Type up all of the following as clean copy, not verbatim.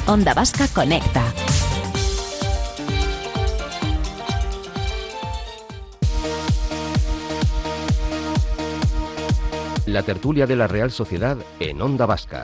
Onda Vasca Conecta. La tertulia de la Real Sociedad en Onda Vasca.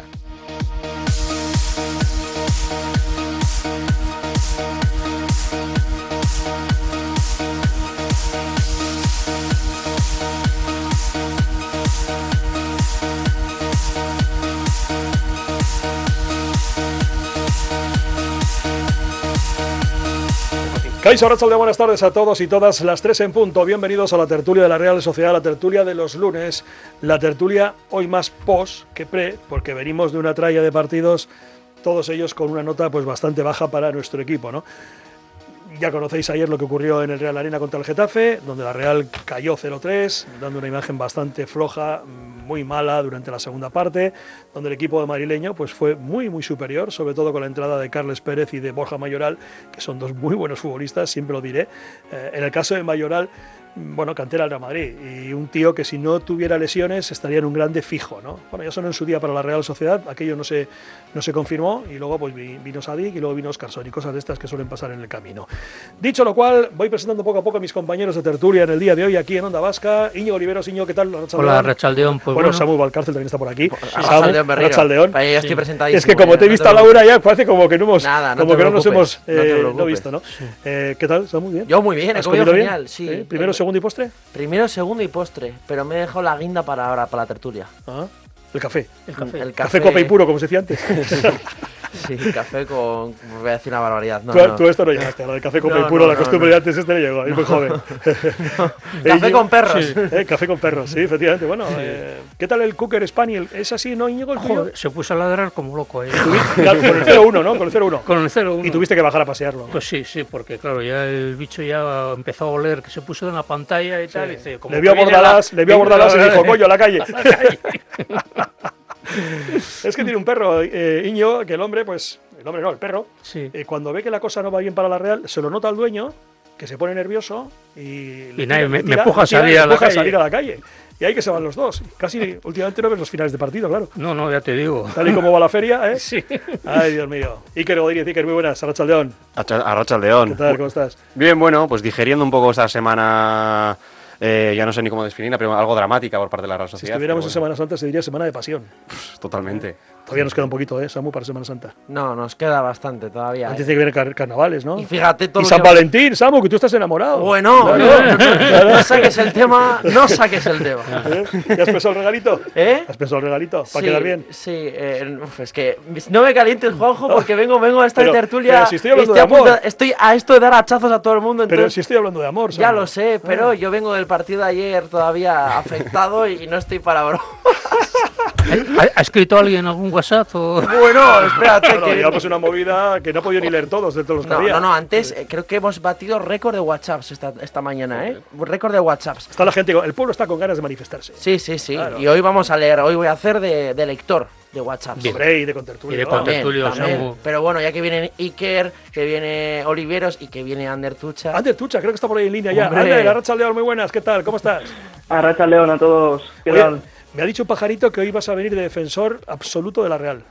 Kaixo, arratsaldeon, buenas tardes a todos y todas, las 3 en punto. Bienvenidos a la tertulia de la Real Sociedad, la tertulia de los lunes, la tertulia hoy más post que pre, porque venimos de una tralla de partidos, todos ellos con una nota pues bastante baja para nuestro equipo, ¿no? Ya conocéis ayer lo que ocurrió en el Real Arena contra el Getafe, donde la Real cayó 0-3, dando una imagen bastante floja, muy mala durante la segunda parte, donde el equipo de madrileño pues fue muy superior, sobre todo con la entrada de Carles Pérez y de Borja Mayoral, que son dos muy buenos futbolistas, siempre lo diré. En el caso de Mayoral, bueno, cantera del Real Madrid, y un tío que si no tuviera lesiones estaría en un grande fijo, ¿no? Bueno, ya sonó en su día para la Real Sociedad, aquello no se confirmó, y luego pues vino Sadik y luego vino Oscarson y cosas de estas que suelen pasar en el camino. Dicho lo cual, voy presentando poco a poco a mis compañeros de tertulia en el día de hoy aquí en Onda Vasca. Íñigo Oliveros, Íñigo, ¿qué tal? Hola, Arratsaldeon. Pues bueno, Samu Valcárcel también está por aquí. Arratsaldeon. Ya estoy presentadísimo. Es que como te he visto a Laura ya, parece como que no hemos, como que no nos hemos no visto, ¿no? Sí. ¿Qué tal? ¿Estás muy bien? Yo muy bien, he comido genial, sí. ¿Primero, segundo y postre? Primero, segundo y postre, pero me he dejado la guinda para ahora, para la tertulia. Ah, el café. El café copa y puro, como se decía antes. Sí, café con... Voy a decir una barbaridad. Tú esto no llegaste, lo de café copa y puro, la costumbre de antes no llegó, es muy joven. Café con perros. Sí, café con perros, sí, efectivamente. Bueno, ¿qué tal el Cocker Spaniel? ¿Es así, no, Íñigo? Joder, se puso a ladrar como loco. Claro, con el 0-1, ¿no? Con el 0-1. Con el 0-1. Y tuviste que bajar a pasearlo. Pues sí, porque claro, ya el bicho ya empezó a oler, que se puso en la pantalla y tal. Y dice, como le vio a Bordalás y dijo, coño, a la calle. Es que tiene un perro, Íñigo, que el hombre, el perro, sí. Cuando ve que la cosa no va bien para la Real, se lo nota al dueño, que se pone nervioso y me empuja a salir a la calle. Y ahí que se van los dos. Casi últimamente no ves los finales de partido, claro. No, ya te digo. Tal y como va la feria, ¿eh? Sí. Ay, Dios mío. Iker Rodríguez, Iker, muy buenas. Arratsaldeon. Arratsaldeon. ¿Qué tal? ¿Cómo estás? Bien, bueno, pues digiriendo un poco esta semana... ya no sé ni cómo definirla, pero algo dramática por parte de la Real Sociedad. Si estuviéramos en Semana Santa se diría Semana de Pasión. Totalmente. Todavía nos queda un poquito, Samu, para Semana Santa. No, nos queda bastante todavía. Antes de que vienen carnavales, ¿no? Y fíjate todo. Y San Valentín, Samu, que tú estás enamorado. Bueno, no saques el tema, no saques el tema. ¿Ya has pensado el regalito? ¿Has pensado el regalito? ¿Para quedar bien? Sí, es que no me calientes, Juanjo, porque vengo a esta tertulia. Pero si estoy hablando de amor. Estoy a esto de dar hachazos a todo el mundo. Entonces, pero si estoy hablando de amor, Samu. Ya lo sé, pero yo vengo del partido de ayer todavía afectado y no estoy para bromas. ¿Ha escrito alguien algún WhatsApp? O? Bueno, espérate. No, llevamos una movida que no he podido ni leer todos de todos los que había. No, antes creo que hemos batido récord de WhatsApps esta mañana, ¿eh? Récord de WhatsApps. Está la gente, el pueblo está con ganas de manifestarse. Sí. Claro. Y hoy vamos a leer, hoy voy a hacer de lector de WhatsApp. Y de contertulio. También. Pero bueno, ya que vienen Iker, que viene Oliveros y que viene Ander Tucha. Ander Tucha, creo que está por ahí en línea ya. Ander, Arratsaldeon, muy buenas, ¿qué tal? ¿Cómo estás? Arratsaldeon a todos. ¿Qué tal? Me ha dicho un pajarito que hoy vas a venir de defensor absoluto de la Real.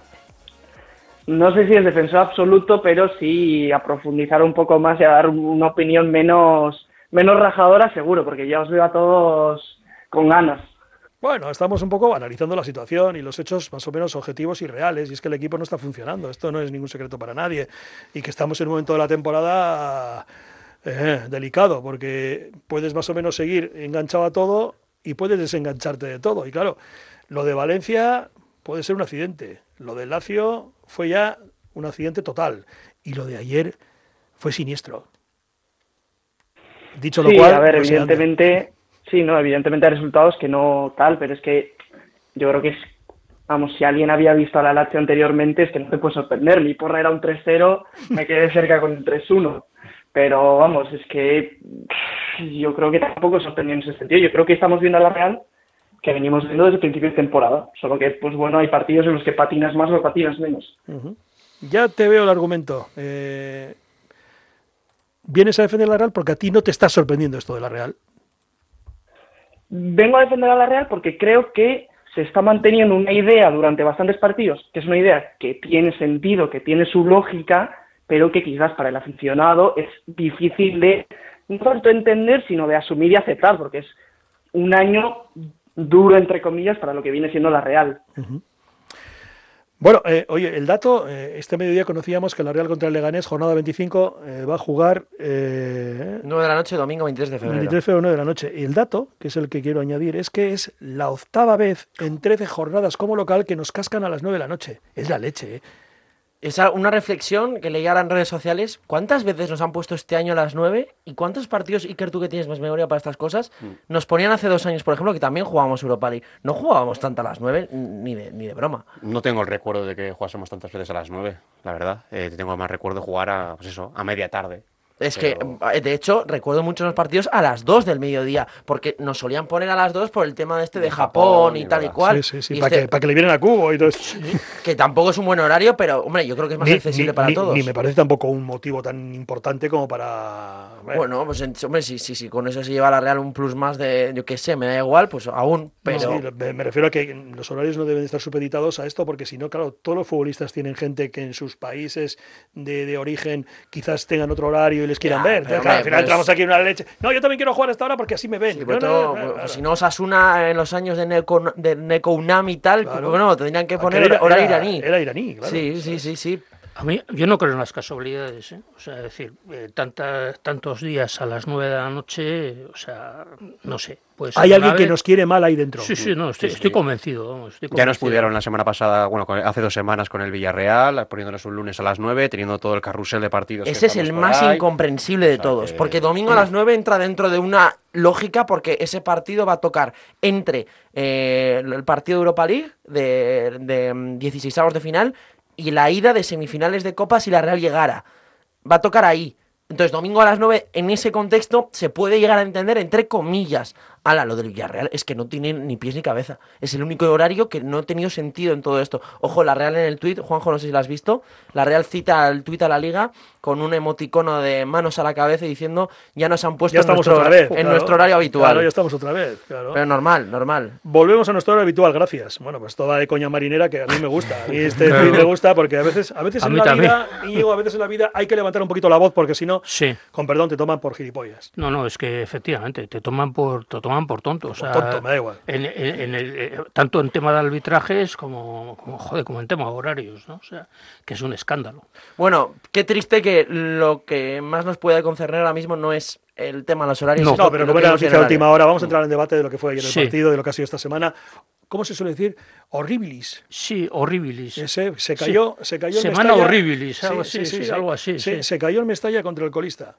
No sé si es defensor absoluto, pero sí a profundizar un poco más y a dar una opinión menos rajadora, seguro, porque ya os veo a todos con ganas. Bueno, estamos un poco analizando la situación y los hechos más o menos objetivos y reales, y es que el equipo no está funcionando, esto no es ningún secreto para nadie, y que estamos en un momento de la temporada delicado, porque puedes más o menos seguir enganchado a todo y puedes desengancharte de todo, y claro, lo de Valencia puede ser un accidente, lo del Lazio fue ya un accidente total, y lo de ayer fue siniestro. Dicho lo cual... a ver, evidentemente... Sí, no, evidentemente hay resultados que no tal, pero es que yo creo que es, vamos, si alguien había visto a la Lazio anteriormente es que no te puede sorprender. Mi porra era un 3-0, me quedé cerca con un 3-1, pero vamos, es que yo creo que tampoco sorprendió en ese sentido. Yo creo que estamos viendo a la Real que venimos viendo desde el principio de temporada, solo que, pues bueno, hay partidos en los que patinas más o patinas menos. Uh-huh. Ya te veo el argumento. Vienes a defender a la Real porque a ti no te está sorprendiendo esto de la Real. Vengo a defender a la Real porque creo que se está manteniendo una idea durante bastantes partidos, que es una idea que tiene sentido, que tiene su lógica, pero que quizás para el aficionado es difícil de no tanto entender, sino de asumir y aceptar, porque es un año duro, entre comillas, para lo que viene siendo la Real. Bueno, oye, el dato, este mediodía conocíamos que la Real contra el Leganés, jornada 25, va a jugar 9 de la noche, domingo 23 de febrero. 23 de febrero, 9 de la noche. Y el dato, que es el que quiero añadir, es que es la 8ª vez en 13 jornadas como local que nos cascan a las 9 de la noche. Es la leche, ¿eh? Es una reflexión que leía ahora en redes sociales. ¿Cuántas veces nos han puesto este año a las 9? ¿Y cuántos partidos, Iker, tú que tienes más memoria para estas cosas, nos ponían hace 2 años, por ejemplo, que también jugábamos Europa League? No jugábamos tanto a las 9, ni de broma. No tengo el recuerdo de que jugásemos tantas veces a las 9, la verdad. Tengo más recuerdo de jugar a, pues eso, a media tarde. Es Pero- que, de hecho, recuerdo mucho los partidos a las 2 del mediodía, porque nos solían poner a las 2 por el tema de Japón y tal y verdad. cual. Sí, Y para que le vienen a Cubo y todo esto. que tampoco es un buen horario, pero, hombre, yo creo que es más accesible para todos. Ni me parece tampoco un motivo tan importante como para... Bueno, pues hombre, sí, con eso se lleva la Real un plus más de, yo qué sé, me da igual, pues aún, pero... Sí, me refiero a que los horarios no deben estar supeditados a esto, porque si no, claro, todos los futbolistas tienen gente que en sus países de origen quizás tengan otro horario y les quieran Ya, ver. pero, Entonces, claro, al final pues- entramos aquí en una leche. No, yo también quiero jugar a esta hora porque así me ven. Sí, No, pero no, todo, no, pues, claro. si no Osasuna en los años de Nekounam y tal, Claro. bueno, tendrían que poner Aquel horario iraní. Era iraní, claro. Sí. A mí, yo no creo en las casualidades, ¿eh? O sea, es decir, tantos días a las 9 de la noche, o sea, no sé. Pues Hay alguien que nos quiere mal ahí dentro. Sí, no, estoy convencido. Vamos, estoy Ya nos convencido. pudieron la semana pasada, bueno, hace 2 semanas con el Villarreal, poniéndonos un lunes a las 9, teniendo todo el carrusel de partidos. que Ese es estamos el por más ahí. incomprensible de O sea todos, que- porque domingo a las 9 entra dentro de una lógica, porque ese partido va a tocar entre el partido de Europa League de 16avos de final y la ida de semifinales de Copa si la Real llegara. Va a tocar ahí. Entonces, domingo a las 9, en ese contexto, se puede llegar a entender, entre comillas. Lo del Villarreal es que no tiene ni pies ni cabeza. Es el único horario que no ha tenido sentido en todo esto. Ojo, la Real en el tuit, Juanjo, no sé si lo has visto, la Real cita el tuit a la Liga con un emoticono de manos a la cabeza y diciendo, ya nos han puesto Ya en, estamos nuestro, otra vez. en claro. nuestro horario habitual. Claro, ya estamos otra vez. Claro. Pero normal. Volvemos a nuestro horario habitual, gracias. Bueno, pues toda de coña marinera que a mí me gusta. A mí este tweet me gusta porque a veces A en mí la también. vida, Íñigo, a veces en la vida hay que levantar un poquito la voz porque si no, Sí. con perdón, te toman por gilipollas. No, es que efectivamente te toman por tonto. O sea, tonto, me da igual. Tanto en tema de arbitrajes como en tema de horarios, ¿no? O sea, que es un escándalo. Bueno, qué triste que lo que más nos puede concerner ahora mismo no es el tema de los horarios. No, sino No, pero lo como que era la vemos en noticia de el última horario. hora, vamos a entrar en debate de lo que fue ayer el Sí. partido, de lo que ha sido esta semana. ¿Cómo se suele decir? Horribilis. Sí, horribilis. Se cayó el Semana Mestalla. horribilis, algo así, sí, algo así, sí. Se cayó el Mestalla contra el colista.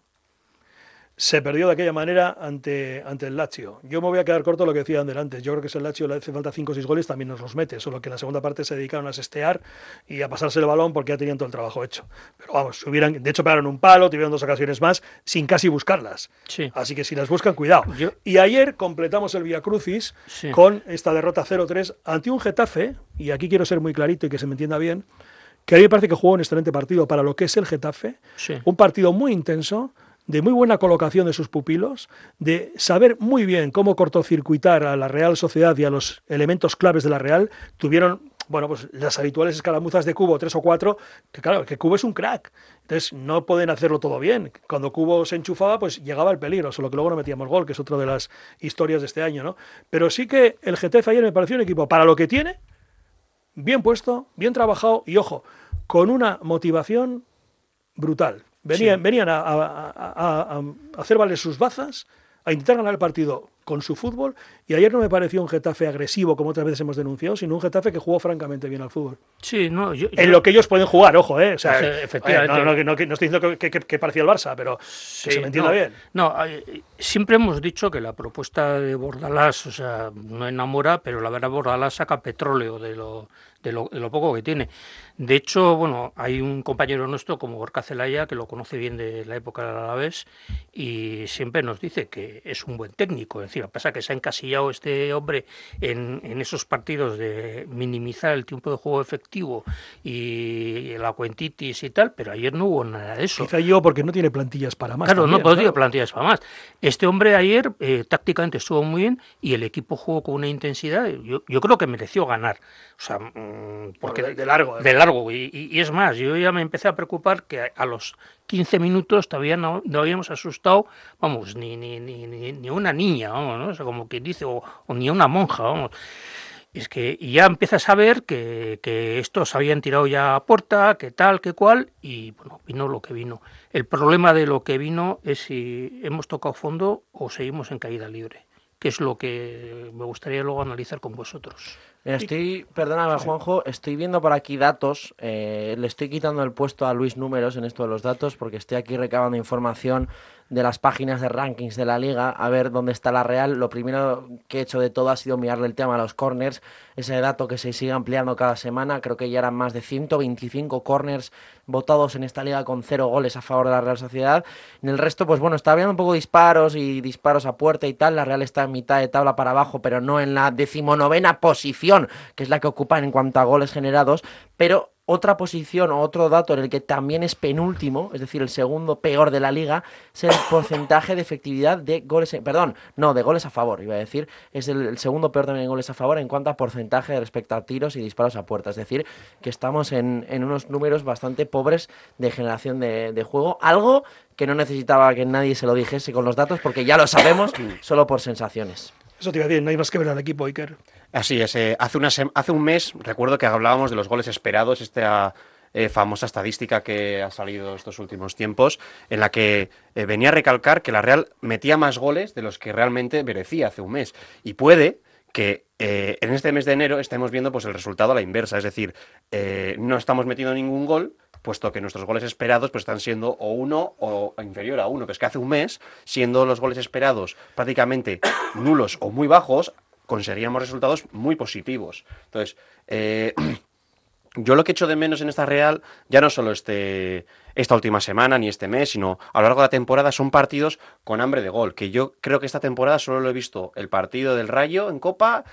Se perdió de aquella manera ante el Lazio. Yo me voy a quedar corto de lo que decía Ander antes. Yo creo que si el Lazio le hace falta 5 o 6 goles, también nos los mete. Solo que en la segunda parte se dedicaron a sestear y a pasarse el balón porque ya tenían todo el trabajo hecho. Pero vamos, de hecho pegaron un palo, tuvieron 2 ocasiones más sin casi buscarlas. Sí. Así que si las buscan, cuidado. Yo- Y ayer completamos el Via Crucis Sí. con esta derrota 0-3 ante un Getafe, y aquí quiero ser muy clarito y que se me entienda bien, que a mí me parece que jugó un excelente partido para lo que es el Getafe. Sí. Un partido muy intenso, de muy buena colocación de sus pupilos, de saber muy bien cómo cortocircuitar a la Real Sociedad y a los elementos claves de la Real. Tuvieron, bueno, pues las habituales escaramuzas de Cubo, 3 o 4, que claro, que Cubo es un crack. Entonces no pueden hacerlo todo bien. Cuando Cubo se enchufaba, pues llegaba el peligro, solo que luego no metíamos gol, que es otra de las historias de este año, ¿no? Pero sí que el Getafe ayer me pareció un equipo, para lo que tiene, bien puesto, bien trabajado y, ojo, con una motivación brutal. Venían a hacer valer sus bazas, a intentar ganar el partido con su fútbol, y ayer no me pareció un Getafe agresivo, como otras veces hemos denunciado, sino un Getafe que jugó francamente bien al fútbol. Sí, no, En lo que ellos pueden jugar, ojo, ¿eh? O sea, Sí, efectivamente. no estoy diciendo que parecía el Barça, pero que se me entienda no, bien. No, siempre hemos dicho que la propuesta de Bordalás, o sea, no enamora, pero la verdad Bordalás saca petróleo de lo poco que tiene. De hecho, bueno, hay un compañero nuestro como Gorka Zelaya que lo conoce bien de la época del Alavés y siempre nos dice que es un buen técnico. Es decir, pasa que se ha encasillado este hombre en esos partidos de minimizar el tiempo de juego efectivo y la cuentitis y tal, pero ayer no hubo nada de eso. Quizá yo porque no tiene plantillas para más. Claro, también, no podía claro. plantillas para más. Este hombre ayer tácticamente estuvo muy bien y el equipo jugó con una intensidad, yo creo que mereció ganar. O sea, porque De largo. de largo. Y es más, yo ya me empecé a preocupar que a los 15 minutos todavía no habíamos asustado, vamos, ni una niña, vamos, ¿no? O sea, como quien dice, o ni a una monja, vamos. Es que ya empiezas a ver que estos habían tirado ya a puerta, que tal, que cual, y bueno, vino lo que vino. El problema de lo que vino es si hemos tocado fondo o seguimos en caída libre, que es lo que me gustaría luego analizar con vosotros. Mira, perdóname Juanjo, estoy viendo por aquí datos, le estoy quitando el puesto a Luis Números en esto de los datos porque estoy aquí recabando información de las páginas de rankings de la liga, a ver dónde está la Real. Lo primero que he hecho de todo ha sido mirarle el tema a los corners, ese dato que se sigue ampliando cada semana, creo que ya eran más de 125 corners votados en esta liga con 0 goles a favor de la Real Sociedad. En el resto, pues bueno, está habiendo un poco disparos y disparos a puerta y tal, la Real está en mitad de tabla para abajo, pero no en la 19ª posición, que es la que ocupan en cuanto a goles generados, pero otra posición o otro dato en el que también es penúltimo, es decir, el segundo peor de la liga, es el porcentaje de efectividad de goles, de goles a favor, iba a decir, es el segundo peor también en goles a favor en cuanto a porcentaje respecto a tiros y disparos a puerta, es decir, que estamos en unos números bastante pobres de generación de juego, algo que no necesitaba que nadie se lo dijese con los datos, porque ya lo sabemos, solo por sensaciones. Eso te iba a decir, no hay más que ver al equipo, Iker. Así es, hace un mes recuerdo que hablábamos de los goles esperados, esta famosa estadística que ha salido estos últimos tiempos, en la que venía a recalcar que la Real metía más goles de los que realmente merecía hace un mes. Y puede que en este mes de enero estemos viendo pues el resultado a la inversa, es decir, no estamos metiendo ningún gol, puesto que nuestros goles esperados pues están siendo o 1 o inferior a 1, pero es que hace un mes, siendo los goles esperados prácticamente nulos o muy bajos, conseguíamos resultados muy positivos. Entonces, yo lo que echo de menos en esta Real, ya no solo esta última semana ni este mes, sino a lo largo de la temporada, son partidos con hambre de gol, que yo creo que esta temporada solo lo he visto el partido del Rayo en Copa,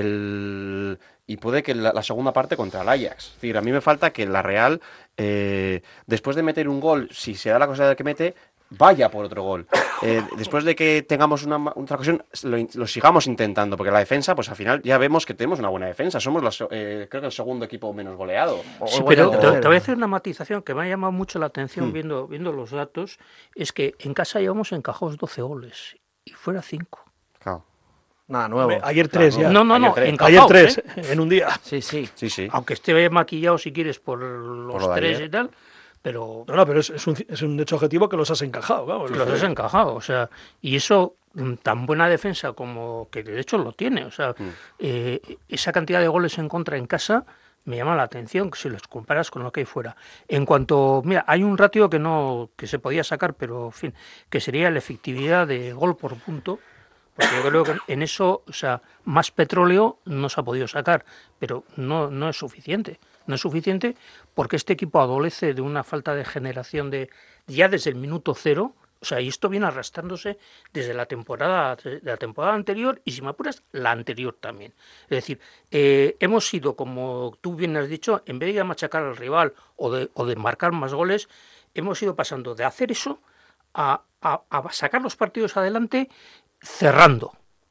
y puede que la segunda parte contra el Ajax. Es decir, a mí me falta que la Real, después de meter un gol, si se da la cosa de que mete, vaya por otro gol. Después de que tengamos otra ocasión, lo sigamos intentando, porque la defensa, pues al final ya vemos que tenemos una buena defensa. Somos creo que el segundo equipo menos goleado. Sí, pero te voy a hacer una matización que me ha llamado mucho la atención viendo los datos, es que en casa llevamos encajados 12 goles y fuera 5. Claro. Nada nuevo. Ayer 3 ya. No, Ayer encajados, 3 en un día. Sí. Aunque esté maquillado si quieres por los lo de 3 ayer. y tal, pero No, pero es un hecho objetivo que los has encajado. Claro, los has encajado, o sea, y eso tan buena defensa como que de hecho lo tiene, o sea, esa cantidad de goles en contra en casa me llama la atención si los comparas con lo que hay fuera. En cuanto, mira, hay un ratio que se podía sacar, pero en fin, que sería la efectividad de gol por punto, porque yo creo que en eso, o sea, más petróleo no se ha podido sacar, pero no es suficiente. No es suficiente porque este equipo adolece de una falta de generación ya desde el minuto 0. O sea, y esto viene arrastrándose desde la temporada anterior y, si me apuras, la anterior también. Es decir, hemos sido, como tú bien has dicho, en vez de ir a machacar al rival o de marcar más goles, hemos ido pasando de hacer eso a sacar los partidos adelante cerrando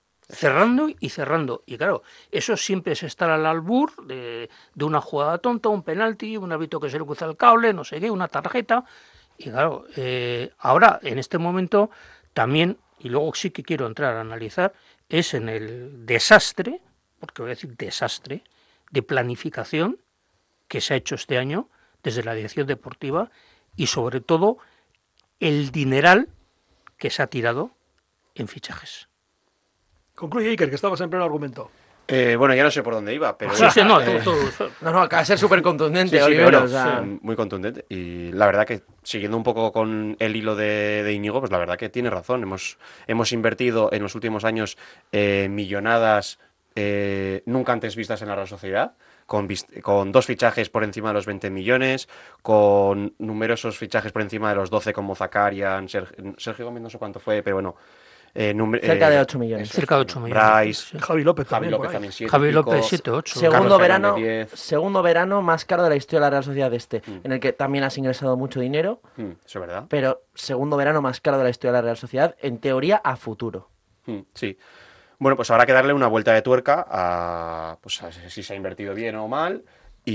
y cerrando. Y claro, eso siempre es estar al albur de una jugada tonta, un penalti, un árbitro que se le cruza el cable, no sé qué, una tarjeta. Y claro, ahora, en este momento, también, y luego sí que quiero entrar a analizar, es en el desastre, porque voy a decir desastre, de planificación que se ha hecho este año desde la dirección deportiva y sobre todo el dineral que se ha tirado en fichajes. Concluye, Iker, que estabas en pleno argumento. Bueno, ya no sé por dónde iba, pero... Sí, no, todo. No, acaba de ser súper contundente, Sí, Olivero. pero O sea, muy contundente. Y la verdad que, siguiendo un poco con el hilo de Íñigo, pues la verdad que tiene razón. Hemos invertido en los últimos años millonadas nunca antes vistas en la Real Sociedad, con 2 fichajes por encima de los 20 millones, con numerosos fichajes por encima de los 12 como Zakarian, Sergio Gómez, no sé cuánto fue, pero bueno... Cerca de 8 millones. Cerca de 8 millones. Bryce, Sí. Javi López Javi también. López por ahí. también 7. Javi López 7-8. Segundo Carlos verano, 10. segundo verano más caro de la historia de la Real Sociedad en el que también has ingresado mucho dinero, Eso es verdad. pero segundo verano más caro de la historia de la Real Sociedad, en teoría a futuro. Sí. Bueno, pues habrá que darle una vuelta de tuerca pues a si se ha invertido bien o mal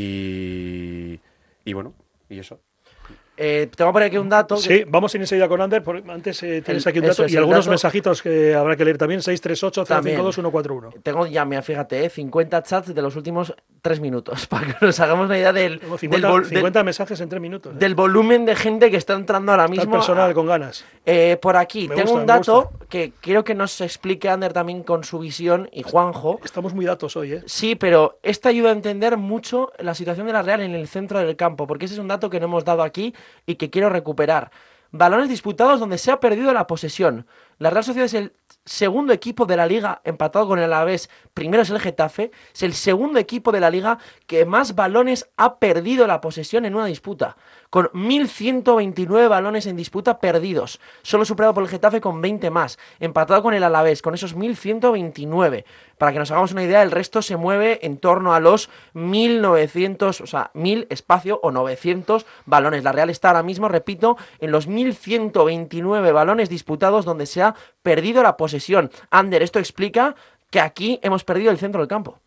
y bueno, y eso. Tengo por aquí un dato. Sí, vamos a ir enseguida con Ander, porque antes tienes aquí un eso dato es, y el algunos dato- mensajitos que habrá que leer también, 638-052-141. Tengo ya, mira, fíjate, 50 chats de los últimos 3 minutos, para que nos hagamos una idea del, Tengo del 50, vol- 50 mensajes en 3 minutos. del volumen de gente que está entrando ahora Está el mismo. personal con ganas. Por aquí, Me tengo gusta, un me dato que quiero que nos explique Ander también con su visión y Juanjo. Estamos muy datos hoy, ¿eh? Sí, pero esta ayuda a entender mucho la situación de la Real en el centro del campo, porque ese es un dato que no hemos dado aquí y que quiero recuperar. Balones disputados donde se ha perdido la posesión. La Real Sociedad es el segundo equipo de la Liga, empatado con el Alavés. Primero es el Getafe. Es el segundo equipo de la Liga que más balones ha perdido la posesión en una disputa, con 1.129 balones en disputa perdidos. Solo superado por el Getafe con 20 más. Empatado con el Alavés, con esos 1.129. Para que nos hagamos una idea, el resto se mueve en torno a los 1.900, o sea, 1.000 espacio o 900 balones. La Real está ahora mismo, repito, en los 1.129 balones disputados donde se ha perdido la posesión. Ander, esto explica que aquí hemos perdido el centro del campo.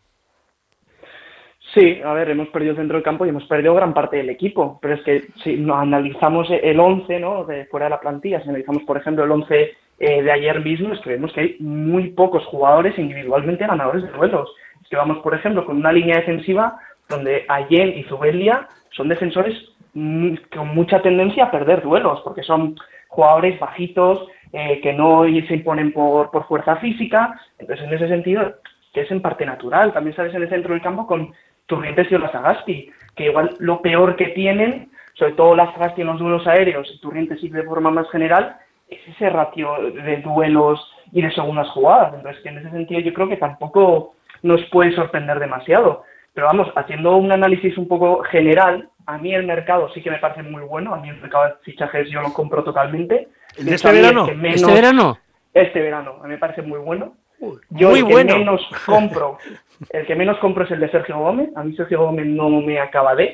Sí, a ver, hemos perdido el centro del campo y hemos perdido gran parte del equipo, pero es que si nos analizamos el 11, ¿no?, de fuera de la plantilla, si analizamos, por ejemplo, el 11 de ayer mismo, es que vemos que hay muy pocos jugadores individualmente ganadores de duelos. Es que vamos, por ejemplo, con una línea defensiva donde Allen y Zubeldia son defensores con mucha tendencia a perder duelos, porque son jugadores bajitos, que no se imponen por fuerza física. Entonces, en ese sentido, que es en parte natural. También sales en el centro del campo con Turrientes y Olasagasti, que igual lo peor que tienen, sobre todo Olasagasti en los duelos aéreos y Turrientes sí de forma más general, es ese ratio de duelos y de segundas jugadas. Entonces, que en ese sentido yo creo que tampoco nos puede sorprender demasiado. Pero vamos, haciendo un análisis un poco general, a mí el mercado sí que me parece muy bueno. A mí el mercado de fichajes yo lo compro totalmente. ¿El de este verano? ¿Este verano? Este verano, a mí me parece muy bueno. Yo muy el que bueno. menos compro es el de Sergio Gómez. A mí Sergio Gómez no me acaba de.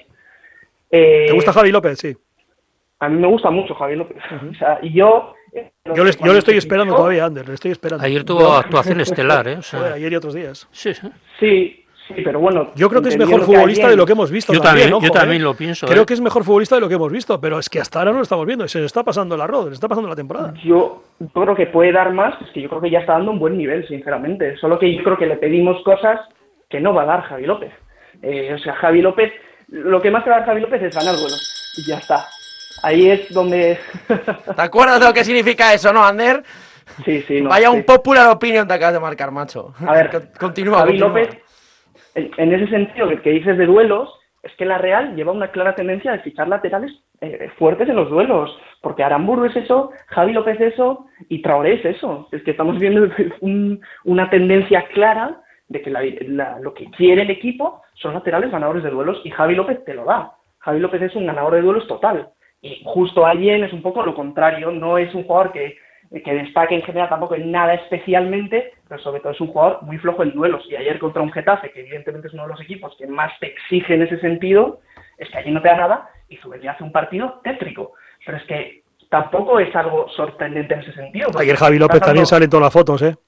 ¿Te gusta Javi López? Sí. A mí me gusta mucho Javi López. O sea, y yo... Yo le estoy esperando todavía, Ander, le estoy esperando. Ayer tuvo actuación estelar, ¿eh? O sea, Joder, ayer y otros días. sí, sí. Sí, pero bueno... Yo creo que es entendiendo mejor futbolista ayer- de lo que hemos visto. Yo también, también, yo ojo, también lo pienso, Creo ¿eh? que es mejor futbolista de lo que hemos visto, pero es que hasta ahora no lo estamos viendo. Y se le está pasando el arroz, le está pasando la temporada. Yo creo que puede dar más, es que yo creo que ya está dando un buen nivel, sinceramente. Solo que yo creo que le pedimos cosas que no va a dar Javi López. O sea, Javi López, lo que más te va a dar Javi López es ganar duelos. Y ya está. Ahí es donde... ¿Te acuerdas de lo que significa eso, no, Ander? sí, no. Vaya sí. un popular opinion te acabas de marcar, macho. A ver, Continúa. Javi continúa. López, en ese sentido que dices de duelos, es que la Real lleva una clara tendencia de fichar laterales fuertes en los duelos, porque Aramburu es eso, Javi López es eso y Traoré es eso. Es que estamos viendo una tendencia clara de que lo que quiere el equipo son laterales ganadores de duelos y Javi López te lo da. Javi López es un ganador de duelos total y justo Allen es un poco lo contrario, no es un jugador que destaque en general tampoco en nada especialmente, pero sobre todo es un jugador muy flojo en duelos. Y ayer contra un Getafe, que evidentemente es uno de los equipos que más te exige en ese sentido, es que allí no te da nada y Zubeldia hace un partido tétrico. Pero es que tampoco es algo sorprendente en ese sentido. Ayer Javi López también sale en todas las fotos, ¿eh?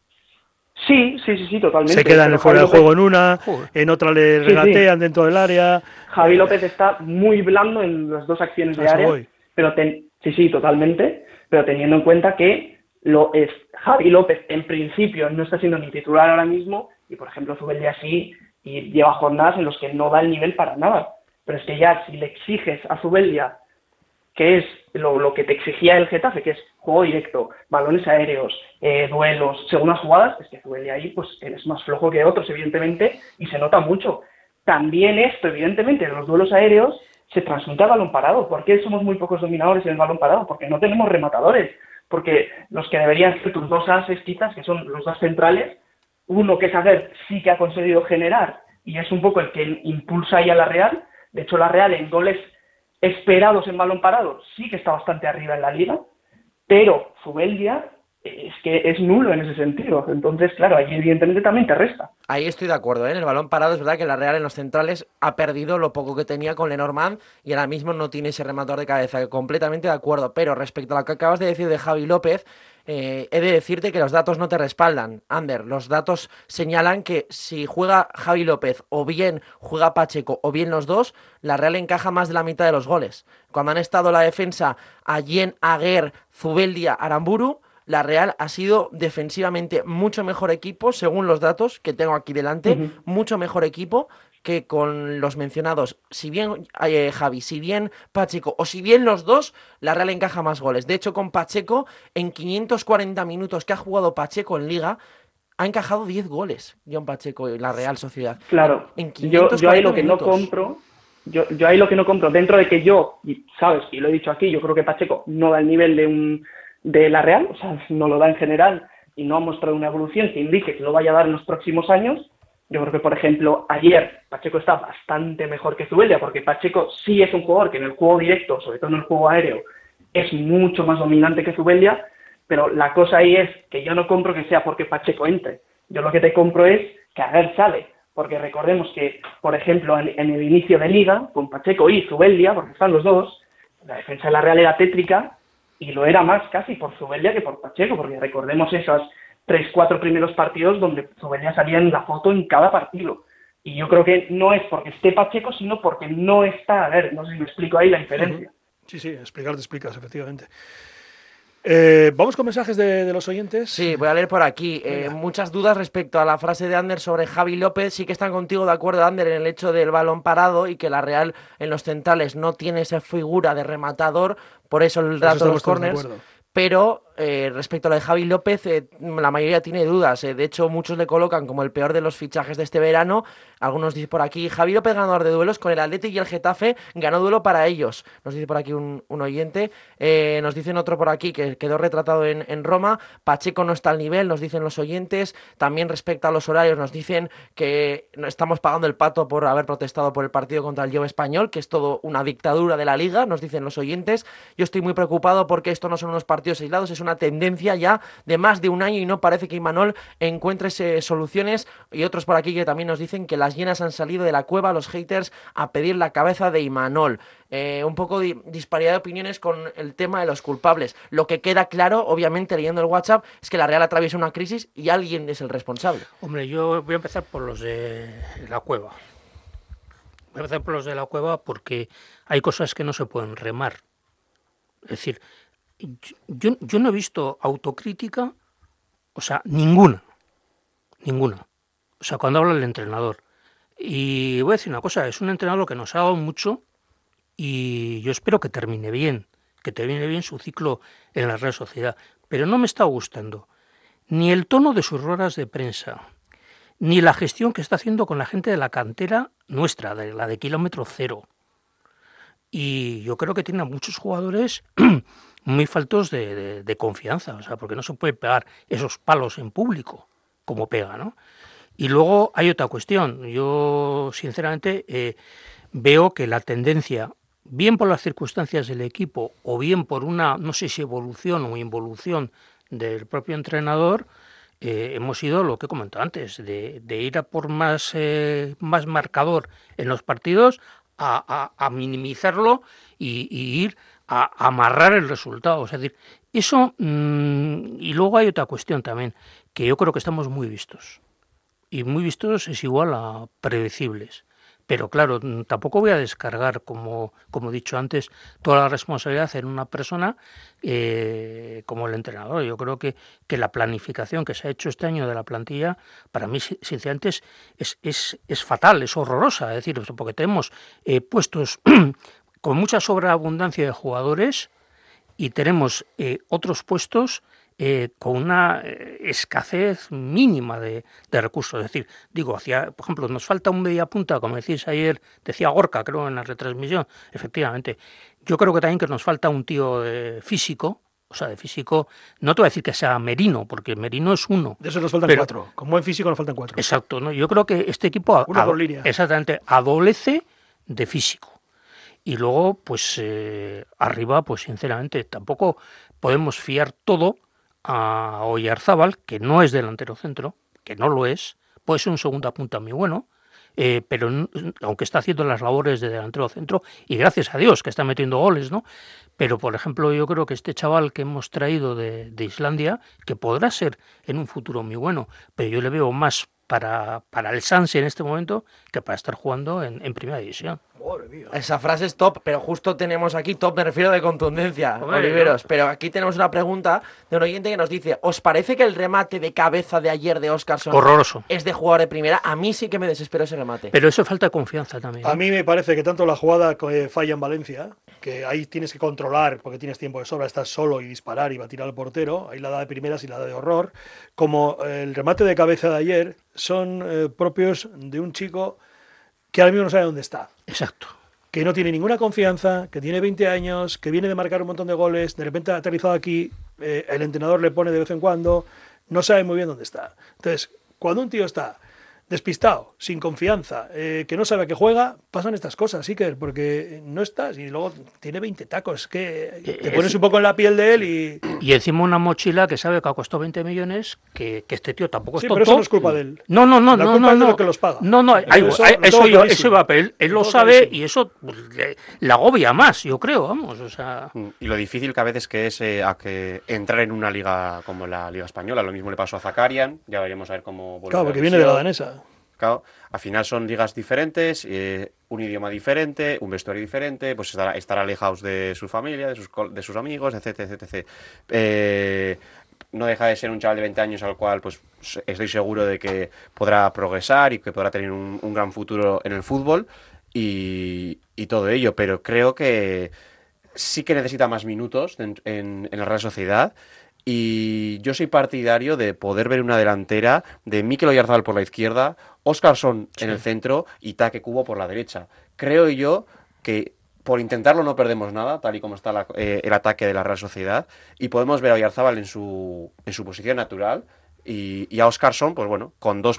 Sí, totalmente. Se queda en el Pero fuera de Javi López- juego en una, en otra le Sí, regatean dentro del área. Javi López está muy blando en las dos acciones de A eso área, voy. pero sí, totalmente, pero teniendo en cuenta que Javi López en principio no está siendo ni titular ahora mismo y por ejemplo Zubeldia sí y lleva jornadas en las que no da el nivel para nada, pero es que ya si le exiges a Zubeldia que es lo que te exigía el Getafe, que es juego directo, balones aéreos, duelos, segundas jugadas, es que Zubeldia ahí pues eres más flojo que otros, evidentemente, y se nota mucho. También esto, evidentemente, en los duelos aéreos se transmite al balón parado. ¿Por qué somos muy pocos dominadores en el balón parado? Porque no tenemos rematadores. Porque los que deberían ser tus dos ases quizás, que son los dos centrales, uno que es Havertz sí que ha conseguido generar y es un poco el que impulsa ahí a la Real. De hecho, la Real en goles esperados en balón parado sí que está bastante arriba en la liga, pero Zubeldia es que es nulo en ese sentido. Entonces, claro, ahí evidentemente también te resta. Ahí estoy de acuerdo, ¿eh? En el balón parado es verdad que la Real en los centrales ha perdido lo poco que tenía con Lenormand y ahora mismo no tiene ese rematador de cabeza. Completamente de acuerdo. Pero respecto a lo que acabas de decir de Javi López, he de decirte que los datos no te respaldan, Ander. Los datos señalan que si juega Javi López o bien juega Pacheco o bien los dos, la Real encaja más de la mitad de los goles. Cuando han estado la defensa Allen, Aguer, Zubeldia, Aramburu, la Real ha sido defensivamente mucho mejor equipo, según los datos que tengo aquí delante, mucho mejor equipo que con los mencionados. Si bien Javi, si bien Pacheco o si bien los dos, la Real encaja más goles. De hecho, con Pacheco, en 540 minutos que ha jugado Pacheco en Liga, ha encajado 10 goles, John Pacheco y la Real Sociedad. Claro, en yo ahí lo que minutos. no compro, yo ahí lo que no compro, dentro de que yo, y sabes, y lo he dicho aquí, yo creo que Pacheco no da el nivel de la Real, o sea, no lo da en general y no ha mostrado una evolución que indique que lo vaya a dar en los próximos años. Yo creo que, por ejemplo, ayer Pacheco está bastante mejor que Zubeldia, porque Pacheco sí es un jugador que en el juego directo, sobre todo en el juego aéreo, es mucho más dominante que Zubeldia, pero la cosa ahí es que yo no compro que sea porque Pacheco entre. Yo lo que te compro es que Aguer sale, porque recordemos que, por ejemplo, en el inicio de Liga, con Pacheco y Zubeldia, porque están los dos, la defensa de la Real era tétrica, y lo era más casi por Zubeldia que por Pacheco, porque recordemos esos 3-4 primeros partidos donde Zubeldia salía en la foto en cada partido. Y yo creo que no es porque esté Pacheco, sino porque no está. A ver, no sé si me explico ahí la diferencia. Sí, explicarte explicas, efectivamente. Vamos con mensajes de los oyentes. Sí, voy a leer por aquí. Muchas dudas respecto a la frase de Ander sobre Javi López. Sí que están contigo de acuerdo, Ander, en el hecho del balón parado y que la Real en los centrales no tiene esa figura de rematador, por eso el dato de los córners. Pero respecto a lo de Javi López, la mayoría tiene dudas. De hecho, muchos le colocan como el peor de los fichajes de este verano. Algunos dicen por aquí, Javi López ganador de duelos con el Athletic y el Getafe, ganó duelo para ellos. Nos dice por aquí un oyente. Nos dicen otro por aquí que quedó retratado en Roma. Pacheco no está al nivel, nos dicen los oyentes. También respecto a los horarios, nos dicen que estamos pagando el pato por haber protestado por el partido contra el Llevo Español, que es todo una dictadura de la Liga, nos dicen los oyentes. Yo estoy muy preocupado porque esto no son unos partidos aislados, es una tendencia ya de más de un año y no parece que Imanol encuentre soluciones. Y otros por aquí que también nos dicen que las llenas han salido de la cueva, los haters, a pedir la cabeza de Imanol. Un poco disparidad de opiniones con el tema de los culpables. Lo que queda claro, obviamente, leyendo el WhatsApp, es que la Real atraviesa una crisis y alguien es el responsable. Hombre, yo voy a empezar por los de la cueva. Voy a empezar por los de la cueva porque hay cosas que no se pueden remar. Es decir, yo no he visto autocrítica, o sea, ninguna. O sea, cuando habla el entrenador. Y voy a decir una cosa, es un entrenador que nos ha dado mucho y yo espero que termine bien su ciclo en la Real Sociedad. Pero no me está gustando ni el tono de sus ruedas de prensa, ni la gestión que está haciendo con la gente de la cantera nuestra, de la de kilómetro cero. Y yo creo que tiene a muchos jugadores muy faltos de confianza, o sea, porque no se puede pegar esos palos en público como pega, ¿no? Y luego hay otra cuestión. Yo, sinceramente, veo que la tendencia, bien por las circunstancias del equipo o bien por una, no sé si evolución o involución del propio entrenador, hemos ido, lo que he comentado antes, de ir a por más marcador en los partidos a minimizarlo y ir a amarrar el resultado. Es decir, eso, y luego hay otra cuestión también, que yo creo que estamos muy vistos. Y muy vistos es igual a predecibles. Pero claro, tampoco voy a descargar, como he dicho antes, toda la responsabilidad en una persona como el entrenador. Yo creo que la planificación que se ha hecho este año de la plantilla, para mí, sinceramente, es fatal, es horrorosa. Es decir, porque tenemos puestos con mucha sobreabundancia de jugadores y tenemos otros puestos con una escasez mínima de recursos. Es decir, por ejemplo, nos falta un mediapunta, como decís ayer, decía Gorka, creo, en la retransmisión, efectivamente. Yo creo que también que nos falta un tío físico, o sea, de físico, no te voy a decir que sea Merino, porque Merino es uno. De eso nos faltan 4. Con buen físico nos faltan 4. Exacto, ¿no? Yo creo que este equipo exactamente adolece de físico. Y luego, pues arriba, pues sinceramente, tampoco podemos fiar todo a Oyarzábal, que no es delantero centro, que no lo es, puede ser un segunda punta muy bueno, pero aunque está haciendo las labores de delantero centro, y gracias a Dios que está metiendo goles, ¿no? Pero, por ejemplo, yo creo que este chaval que hemos traído de Islandia, que podrá ser en un futuro muy bueno, pero yo le veo más para el Sanse en este momento que para estar jugando en primera división. Madre mía. Esa frase es top, pero justo tenemos aquí top, me refiero de contundencia, Hombre, Oliveros. ¿no? Pero aquí tenemos una pregunta de un oyente que nos dice: ¿os parece que el remate de cabeza de ayer de Óscarson Horroroso. es de jugador de primera? A mí sí que me desesperó ese remate. Pero eso falta de confianza también. A mí me parece que tanto la jugada que falla en Valencia, que ahí tienes que controlar porque tienes tiempo de sobra, estás solo y disparar y va a tirar al portero, ahí la da de primeras y la da de horror, como el remate de cabeza de ayer son propios de un chico que ahora mismo no sabe dónde está, Exacto. que no tiene ninguna confianza, que tiene 20 años, que viene de marcar un montón de goles, de repente ha aterrizado aquí, el entrenador le pone de vez en cuando, no sabe muy bien dónde está. Entonces, cuando un tío está despistado, sin confianza, que no sabe a qué juega, pasan estas cosas, sí, porque no estás y luego tiene 20 tacos, que te pones un poco en la piel de él Y encima una mochila que sabe que ha costado 20 millones, que este tío tampoco es sí, tonto. pero eso no es culpa de él. No, La culpa es de lo que los paga. No, Eso eso iba, pero él lo sabe y eso pues, le agobia más, yo creo, vamos, o sea... Y lo difícil que a veces que es a que entrar en una liga como la Liga Española. Lo mismo le pasó a Zakarian, ya veremos a ver cómo vuelve. Claro, porque viene de la danesa. Claro, al final son ligas diferentes, un idioma diferente, un vestuario diferente, pues estar alejados de su familia, de sus amigos, etcétera, etcétera. No deja de ser un chaval de 20 años al cual pues estoy seguro de que podrá progresar y que podrá tener un gran futuro en el fútbol y todo ello, pero creo que sí que necesita más minutos en la Real Sociedad. Y yo soy partidario de poder ver una delantera de Mikel Oyarzabal por la izquierda, Óscarson en el centro y Take Kubo por la derecha. Creo yo que por intentarlo no perdemos nada, tal y como está el ataque de la Real Sociedad, y podemos ver a Oyarzabal en su posición natural y a Óscarson, pues bueno,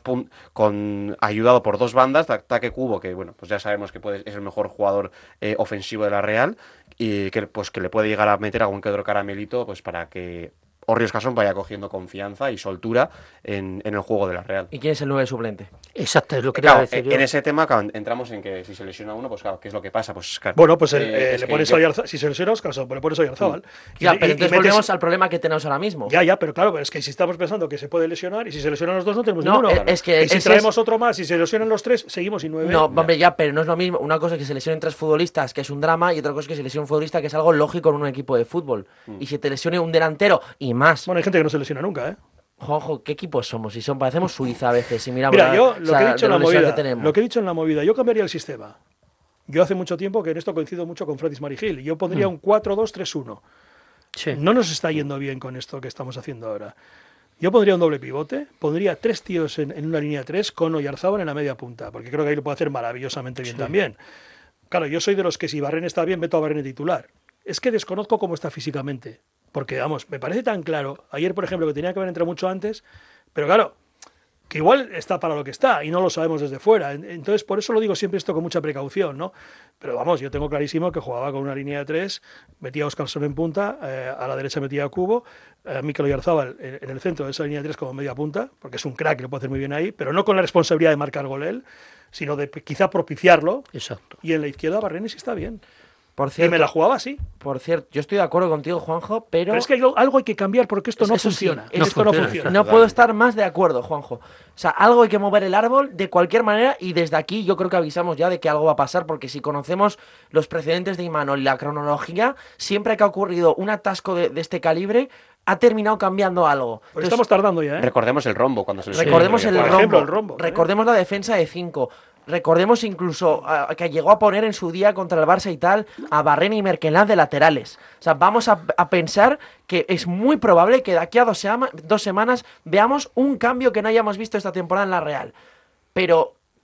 ayudado por dos bandas, Take Kubo, que bueno, pues ya sabemos que es el mejor jugador ofensivo de la Real y que le puede llegar a meter algún que otro caramelito, pues para que Orri Óscarson vaya cogiendo confianza y soltura en el juego de la Real. ¿Y quién es el 9 suplente? Exacto, es lo que te iba a Claro, decir yo. en ese tema entramos en que si se lesiona uno, pues claro, ¿qué es lo que pasa? Pues claro, Bueno, pues es le que pones a Oyarzabal, si se lesiona Óscarson, pues le pones a Oyarzabal. Ya, pero entonces metes- volvemos al problema que tenemos ahora mismo. Ya, pero claro, pero es que si estamos pensando que se puede lesionar y si se lesionan los dos no tenemos No, ninguno. es que y si ese traemos otro más y se lesionan los tres, seguimos sin 9. No, hombre, ya, pero no es lo mismo. Una cosa es que se lesionen 3 futbolistas, que es un drama, y otra cosa es que se lesione un futbolista, que es algo lógico en un equipo de fútbol. Y si te lesione un delantero y más. Bueno, hay gente que no se lesiona nunca, ¿eh? Juanjo, ¿qué equipos somos? Si parecemos Suiza a veces, y miramos Mira, yo o lo sea, que he dicho de en la las lesiones movida, que tenemos. lo que he dicho en la movida, yo cambiaría el sistema. Yo hace mucho tiempo que en esto coincido mucho con Francis Marigil. Yo pondría un 4-2-3-1. Sí. No nos está yendo bien con esto que estamos haciendo ahora. Yo pondría un doble pivote, pondría 3 tíos en una línea 3 con Oyarzabal en la media punta, porque creo que ahí lo puede hacer maravillosamente bien también. Claro, yo soy de los que si Barrene está bien, meto a Barrene titular. Es que desconozco cómo está físicamente, porque vamos, me parece tan claro. Ayer, por ejemplo, que tenía que haber entrado mucho antes, pero claro, que igual está para lo que está y no lo sabemos desde fuera. Entonces, por eso lo digo siempre esto con mucha precaución, ¿no? Pero vamos, yo tengo clarísimo que jugaba con una línea de 3, metía a Óscarson en punta, a la derecha metía a Kubo, a Mikel Oyarzabal en el centro de esa línea de 3 como media punta, porque es un crack, lo puede hacer muy bien ahí, pero no con la responsabilidad de marcar gol él, sino de quizá propiciarlo. Exacto. Y en la izquierda Barrene sí está bien. Por Y cierto, me la jugaba así. yo estoy de acuerdo contigo, Juanjo, pero Pero es que algo hay que cambiar porque esto no Eso sí, funciona. no Esto no funciona. funciona. no puedo estar más de acuerdo, Juanjo. O sea, algo hay que mover el árbol de cualquier manera, y desde aquí yo creo que avisamos ya de que algo va a pasar, porque si conocemos los precedentes de Imanol y la cronología, siempre que ha ocurrido un atasco de este calibre, ha terminado cambiando algo. Pues Entonces, estamos tardando ya, ¿eh? Recordemos el rombo cuando se recordemos el por rombo, ejemplo, el rombo, ¿eh? recordemos la defensa de 5, recordemos incluso que llegó a poner en su día contra el Barça y tal a Barrena y Merkelán de laterales. O sea, vamos a pensar que es muy probable que de aquí a 2 semanas veamos un cambio que no hayamos visto esta temporada en la Real. Pero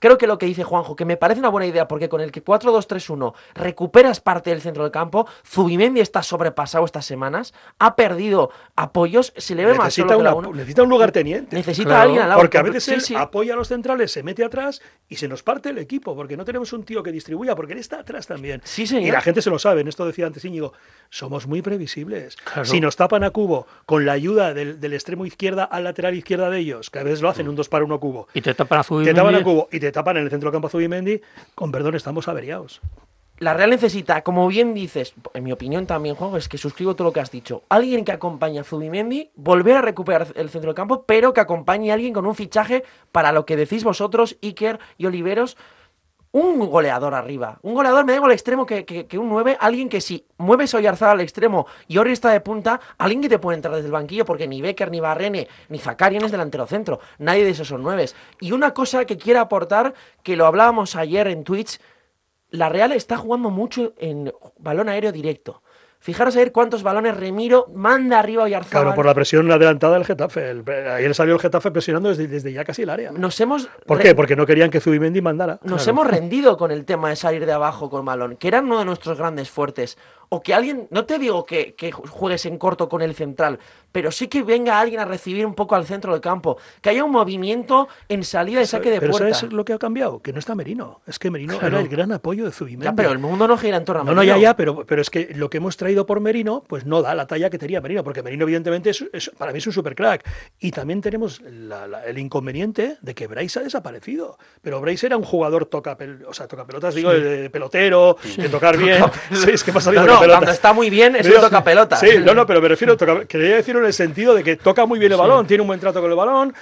creo que lo que dice Juanjo, que me parece una buena idea, porque con el que 4-2-3-1 recuperas parte del centro del campo, Zubimendi está sobrepasado estas semanas, ha perdido apoyos, se le ve más solo que la uno. Necesita un lugarteniente. Necesita a alguien al lado. Porque a veces él apoya a los centrales, se mete atrás y se nos parte el equipo, porque no tenemos un tío que distribuya, porque él está atrás también. Sí, señor. Y la gente se lo sabe, esto decía antes Íñigo, somos muy previsibles. Claro. Si nos tapan a Cubo con la ayuda del extremo izquierda al lateral izquierda de ellos, que a veces lo hacen un 2 para 1 Cubo, Y te tapan a Zubimendi. te tapan a Cubo y te tapan en el centro del campo a Zubimendi, con perdón, estamos averiados. La Real necesita, como bien dices, en mi opinión también, Juanjo, es que suscribo todo lo que has dicho. Alguien que acompañe a Zubimendi, volver a recuperar el centro del campo, pero que acompañe a alguien con un fichaje para lo que decís vosotros, Iker y Oliveros, un goleador arriba. Un goleador, me da igual el extremo que un 9, alguien que si mueves a Oyarzabal al extremo y Orri está de punta, alguien que te puede entrar desde el banquillo, porque ni Becker, ni Barrene, ni Zakarian es delantero centro. Nadie de esos son 9. Y una cosa que quiero aportar, que lo hablábamos ayer en Twitch, la Real está jugando mucho en balón aéreo directo. Fijaros a ver cuántos balones Remiro manda arriba a Oyarzabal. Claro, por la presión adelantada del Getafe. Ayer salió el Getafe presionando desde ya casi el área. ¿Por qué? Porque no querían que Zubimendi mandara. Nos hemos rendido con el tema de salir de abajo con balón, que era uno de nuestros grandes fuertes. O que alguien, no te digo que juegues en corto con el central, pero sí que venga alguien a recibir un poco al centro del campo, que haya un movimiento en salida de saque de puerta. Pero ¿sabes lo que ha cambiado? Que no está Merino. Es que Merino era el gran apoyo de Zubimendi. Ya, pero el mundo no gira en torno a Merino. No, pero es que lo que hemos traído por Merino, pues no da la talla que tenía Merino, porque Merino evidentemente para mí es un supercrack. Y también tenemos el inconveniente de que Bryce ha desaparecido. Pero Bryce era un jugador tocapelotas, digo, de pelotero, de tocar bien. Sí, es que me ha salido no, cuando está muy bien es un tocapelotas. Sí, pero me refiero, quería decirlo en el sentido de que toca muy bien el balón, tiene un buen trato con el balón,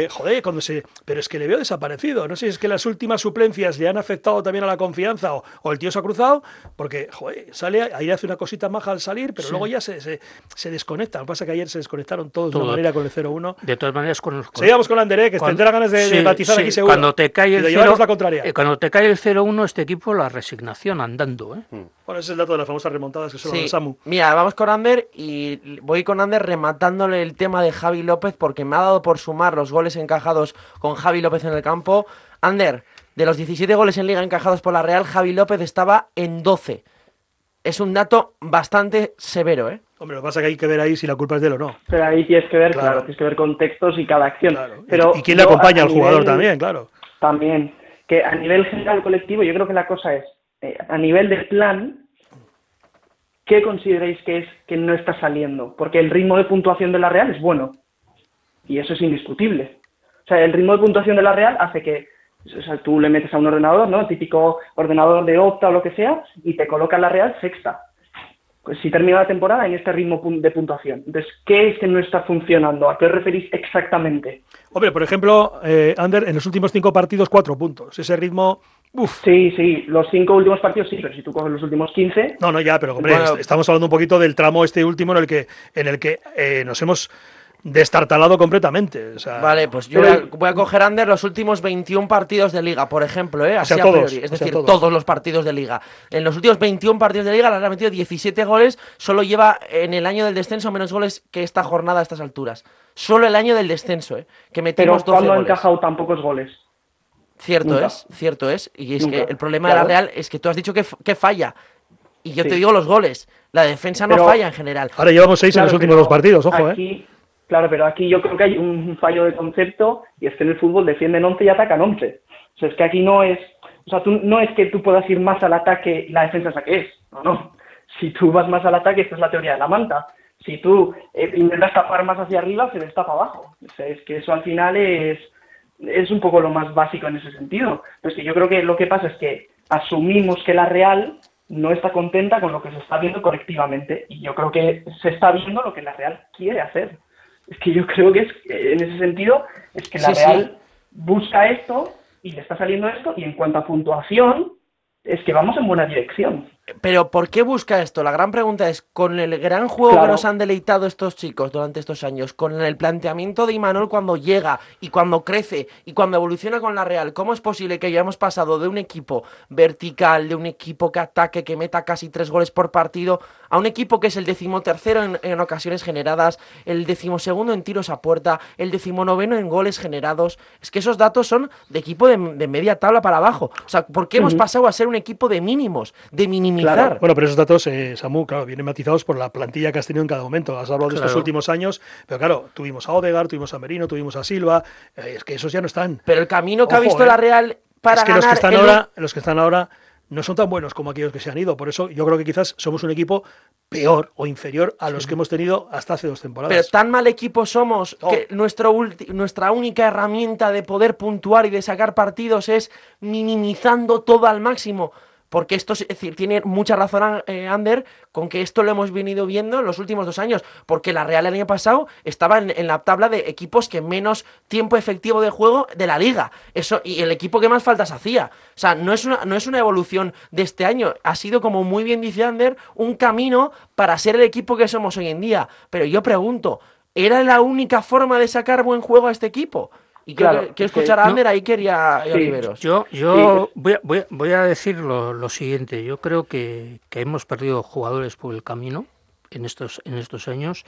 pero es que le veo desaparecido. No sé si es que las últimas suplencias le han afectado también a la confianza o el tío se ha cruzado, porque, sale, ahí hace una cosita maja al salir, pero luego ya se desconecta. Lo que pasa es que ayer se desconectaron todos de una manera con el 0-1. De todas maneras, seguíamos con Anderé, que tendrá ganas de matizar aquí seguro. Cuando te cae el de llevarnos la contraria. Cuando te cae el 0-1, este equipo, la resignación andando. Bueno, ese es el dato de las famosas remontadas que solo Samu. Mira, vamos con Ander y voy con Ander rematándole el tema de Javi López, porque me ha dado por sumar los goles encajados con Javi López en el campo. Ander, de los 17 goles en Liga encajados por la Real, Javi López estaba en 12. Es un dato bastante severo, ¿eh? Hombre, lo que pasa es que hay que ver ahí si la culpa es de él o no. Pero ahí tienes que ver, claro, tienes que ver contextos y cada acción. Claro. Pero y quién le acompaña al jugador también, claro. También, que a nivel general colectivo, yo creo que la cosa es, a nivel de plan, ¿qué consideráis que es que no está saliendo? Porque el ritmo de puntuación de la Real es bueno, y eso es indiscutible. O sea, el ritmo de puntuación de la Real hace que, o sea, tú le metes a un ordenador, ¿no? Típico ordenador de Opta o lo que sea, y te coloca la Real sexta. Pues si termina la temporada en este ritmo de puntuación. Entonces, ¿qué es que no está funcionando? ¿A qué os referís exactamente? Hombre, por ejemplo, Ander, en los últimos 5 partidos, 4 puntos. Ese ritmo... Uf. Sí, los 5 últimos partidos sí, pero si tú coges los últimos 15... No, ya, pero hombre, estamos hablando un poquito del tramo este último en el que nos hemos destartalado completamente. O sea, vale, pues yo voy a coger, Ander, los últimos 21 partidos de Liga, por ejemplo, así a priori. Es decir, todos los partidos de Liga. En los últimos 21 partidos de Liga, la Real ha metido 17 goles, solo lleva en el año del descenso menos goles que esta jornada a estas alturas. Solo el año del descenso, que metimos 12 goles. Pero cuando ha encajado tan pocos goles. Cierto es. Y es que el problema de la Real es que tú has dicho que falla. Y yo te digo los goles. La defensa no falla en general. Ahora llevamos 6 en los últimos 2 partidos, ojo, Claro, pero aquí yo creo que hay un fallo de concepto, y es que en el fútbol defienden 11 y atacan 11. O sea, es que aquí no es... O sea, no es que tú puedas ir más al ataque y la defensa saque No. Si tú vas más al ataque, esta es la teoría de la manta. Si tú intentas tapar más hacia arriba, se destapa abajo. O sea, es que eso al final es un poco lo más básico en ese sentido. Entonces, yo creo que lo que pasa es que asumimos que la Real no está contenta con lo que se está viendo colectivamente, y yo creo que se está viendo lo que la Real quiere hacer. Es que yo creo que en ese sentido es que la Real busca esto y le está saliendo esto, y en cuanto a puntuación es que vamos en buena dirección. Pero ¿por qué busca esto? La gran pregunta es, con el gran juego Claro. que nos han deleitado estos chicos durante estos años, con el planteamiento de Imanol cuando llega y cuando crece y cuando evoluciona con la Real, ¿cómo es posible que hayamos pasado de un equipo vertical, de un equipo que ataque, que meta casi 3 goles por partido, a un equipo que es el 13º en ocasiones generadas, el 12º en tiros a puerta, el 19º en goles generados? Es que esos datos son de equipo de media tabla para abajo. O sea, ¿por qué hemos pasado a ser un equipo de mínimos, de minimizar? Claro. Bueno, pero esos datos, Samu, claro, vienen matizados por la plantilla que has tenido en cada momento. Has hablado de estos Claro. últimos años, pero claro, tuvimos a Odegaard, tuvimos a Merino, tuvimos a Silva, es que esos ya no están. Pero el camino que ha Ojo, visto la Real para es que los ganar... que están ahora no son tan buenos como aquellos que se han ido. Por eso yo creo que quizás somos un equipo peor o inferior a los que hemos tenido hasta hace 2 temporadas. Pero tan mal equipo somos No. que nuestra única herramienta de poder puntuar y de sacar partidos es minimizando todo al máximo. Porque esto, es decir, tiene mucha razón Ander con que esto lo hemos venido viendo en los últimos 2 años. Porque la Real el año pasado estaba en la tabla de equipos que menos tiempo efectivo de juego de la liga. Eso, y el equipo que más faltas hacía. O sea, no es una evolución de este año. Ha sido, como muy bien dice Ander, un camino para ser el equipo que somos hoy en día. Pero yo pregunto, ¿era la única forma de sacar buen juego a este equipo? Y Claro, quiero es que- escuchar a Ander, ahí quería Sí. Oliveros. Yo Sí. voy a decir lo siguiente. Yo creo que hemos perdido jugadores por el camino en estos años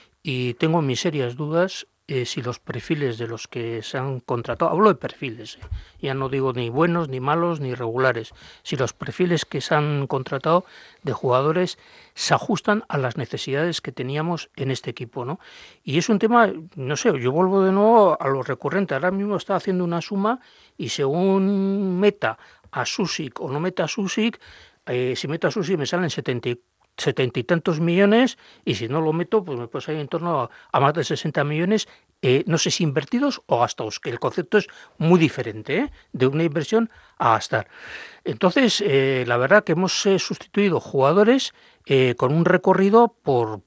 y tengo mis serias dudas si los perfiles de los que se han contratado, hablo de perfiles, ya no digo ni buenos, ni malos, ni regulares, si los perfiles que se han contratado de jugadores se ajustan a las necesidades que teníamos en este equipo, ¿no? Y es un tema, no sé, yo vuelvo de nuevo a lo recurrente. Ahora mismo está haciendo una suma y según meta a Susic o no meta a Susic, si meto a Susic me salen 70 y tantos millones, y si no lo meto, pues me puede salir en torno a más de 60 millones, no sé si invertidos o gastados, que el concepto es muy diferente, de una inversión a gastar. Entonces, la verdad que hemos sustituido jugadores con un recorrido por